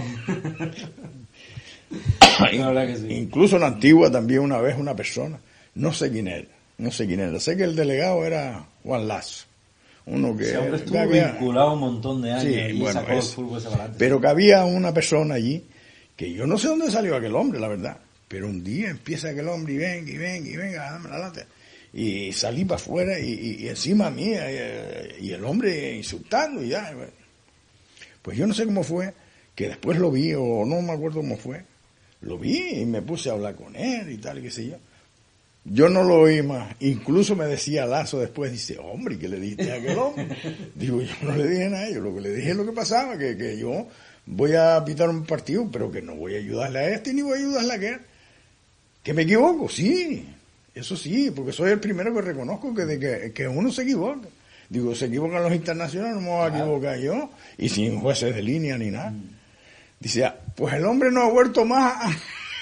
Incluso en la Antigua también una vez una persona, no sé quién era, sé que el delegado era Juan Lazo, uno que... Ese hombre estuvo vinculado un montón de años y sacó el fútbol ese balance. Pero que había una persona allí, que yo no sé dónde salió aquel hombre, la verdad, pero un día empieza aquel hombre y venga, dame la lata. Y salí para afuera y encima mía, y el hombre insultando y ya. Pues yo no sé cómo fue, que después lo vi, o no me acuerdo cómo fue, lo vi y me puse a hablar con él y tal, qué sé yo. Yo no lo oí más. Incluso me decía Lazo después, dice, hombre, ¿qué le dijiste a aquel hombre? Digo, yo no le dije nada, yo lo que le dije es lo que pasaba, que yo voy a pitar un partido, pero que no voy a ayudarle a este ni voy a ayudarle a aquel. ¿Que me equivoco? Sí, eso sí, porque soy el primero que reconozco que uno se equivoca. Digo, se equivocan los internacionales, no me voy a equivocar yo, y sin jueces de línea ni nada. Dice, pues el hombre no ha vuelto más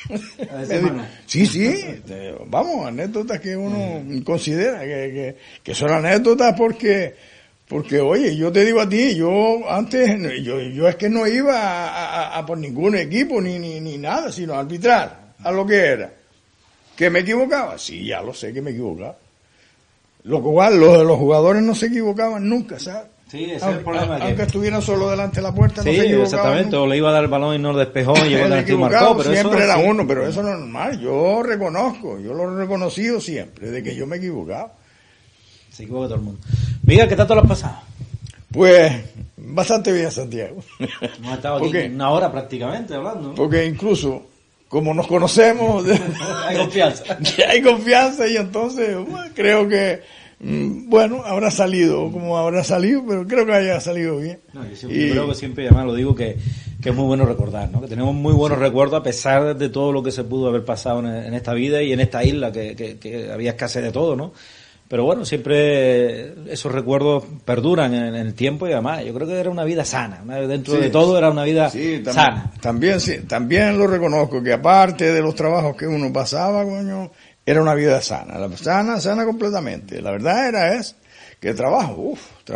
Sí, vamos, anécdotas que uno considera que son anécdotas porque oye, yo te digo a ti, yo antes, yo es que no iba a por ningún equipo ni nada, sino a arbitrar a lo que era. ¿Que me equivocaba? Sí, ya lo sé que me equivocaba. Lo cual los jugadores no se equivocaban nunca, ¿sabes? Sí, ese es el problema. Aunque estuviera solo delante de la puerta, sí, no se equivocaba. Exactamente, o le iba a dar el balón y no lo despejó y llegó delante y marcó. Pero siempre eso, era sí. uno, pero eso no es normal. Yo lo he reconocido siempre, de que yo me he equivocado. Se equivoca todo el mundo. Miguel, ¿qué tanto lo has pasado? Pues bastante bien, Santiago. Hemos estado aquí una hora prácticamente hablando, ¿no? Porque incluso, como nos conocemos, hay confianza. Hay confianza y entonces bueno, creo que, bueno, habrá salido como habrá salido, pero creo que haya salido bien. No, yo creo que siempre, además lo digo, que es muy bueno recordar, ¿no? Que tenemos muy buenos recuerdos a pesar de todo lo que se pudo haber pasado en esta vida y en esta isla, que había escasez de todo, ¿no? Pero bueno, siempre esos recuerdos perduran en el tiempo y además yo creo que era una vida sana, dentro de todo era una vida sana. También lo reconozco, que aparte de los trabajos que uno pasaba, coño, era una vida sana, sana completamente. La verdad era que trabajo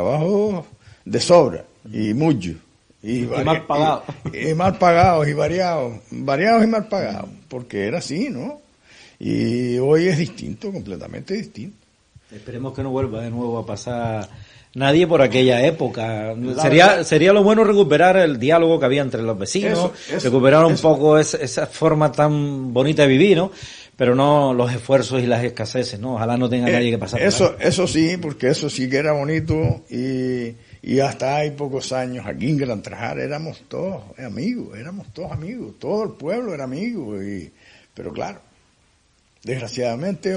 de sobra y mucho. Y mal pagados. Y mal pagados y variados y mal pagados, porque era así, ¿no? Y hoy es distinto, completamente distinto. Esperemos que no vuelva de nuevo a pasar nadie por aquella época. Sería lo bueno recuperar el diálogo que había entre los vecinos, recuperar un poco esa forma tan bonita de vivir, ¿no? Pero no los esfuerzos y las escaseces, ¿no? Ojalá no tenga nadie que pasar por eso sí, porque eso sí que era bonito y hasta hay pocos años aquí en Gran Trajal éramos todos amigos, todo el pueblo era amigo, pero claro, desgraciadamente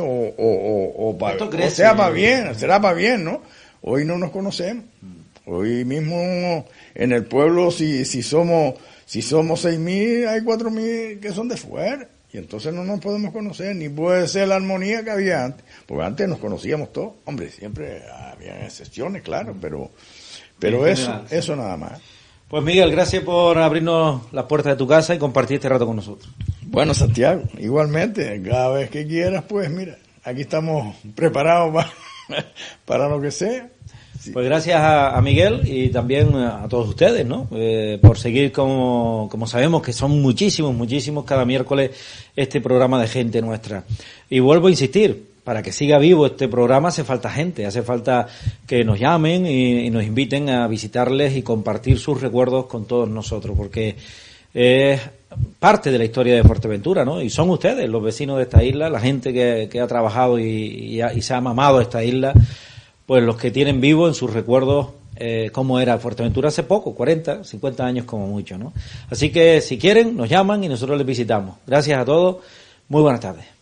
será para bien, ¿no? Hoy no nos conocemos. Hoy mismo en el pueblo si somos 6.000, hay 4.000 que son de fuera y entonces no nos podemos conocer, ni puede ser la armonía que había antes, porque antes nos conocíamos todos. Hombre, siempre había excepciones, claro, pero eso nada más. Pues Miguel, gracias por abrirnos las puertas de tu casa y compartir este rato con nosotros. Bueno, Santiago, igualmente, cada vez que quieras, pues mira, aquí estamos preparados para lo que sea. Sí. Pues gracias a Miguel y también a todos ustedes, ¿no? Por seguir como sabemos que son muchísimos cada miércoles este programa de Gente Nuestra. Y vuelvo a insistir, para que siga vivo este programa hace falta gente, hace falta que nos llamen y nos inviten a visitarles y compartir sus recuerdos con todos nosotros, porque es parte de la historia de Fuerteventura, ¿no? Y son ustedes, los vecinos de esta isla, la gente que ha trabajado y se ha mamado esta isla, pues los que tienen vivo en sus recuerdos cómo era Fuerteventura hace poco, 40, 50 años como mucho, ¿no? Así que si quieren, nos llaman y nosotros les visitamos. Gracias a todos, muy buenas tardes.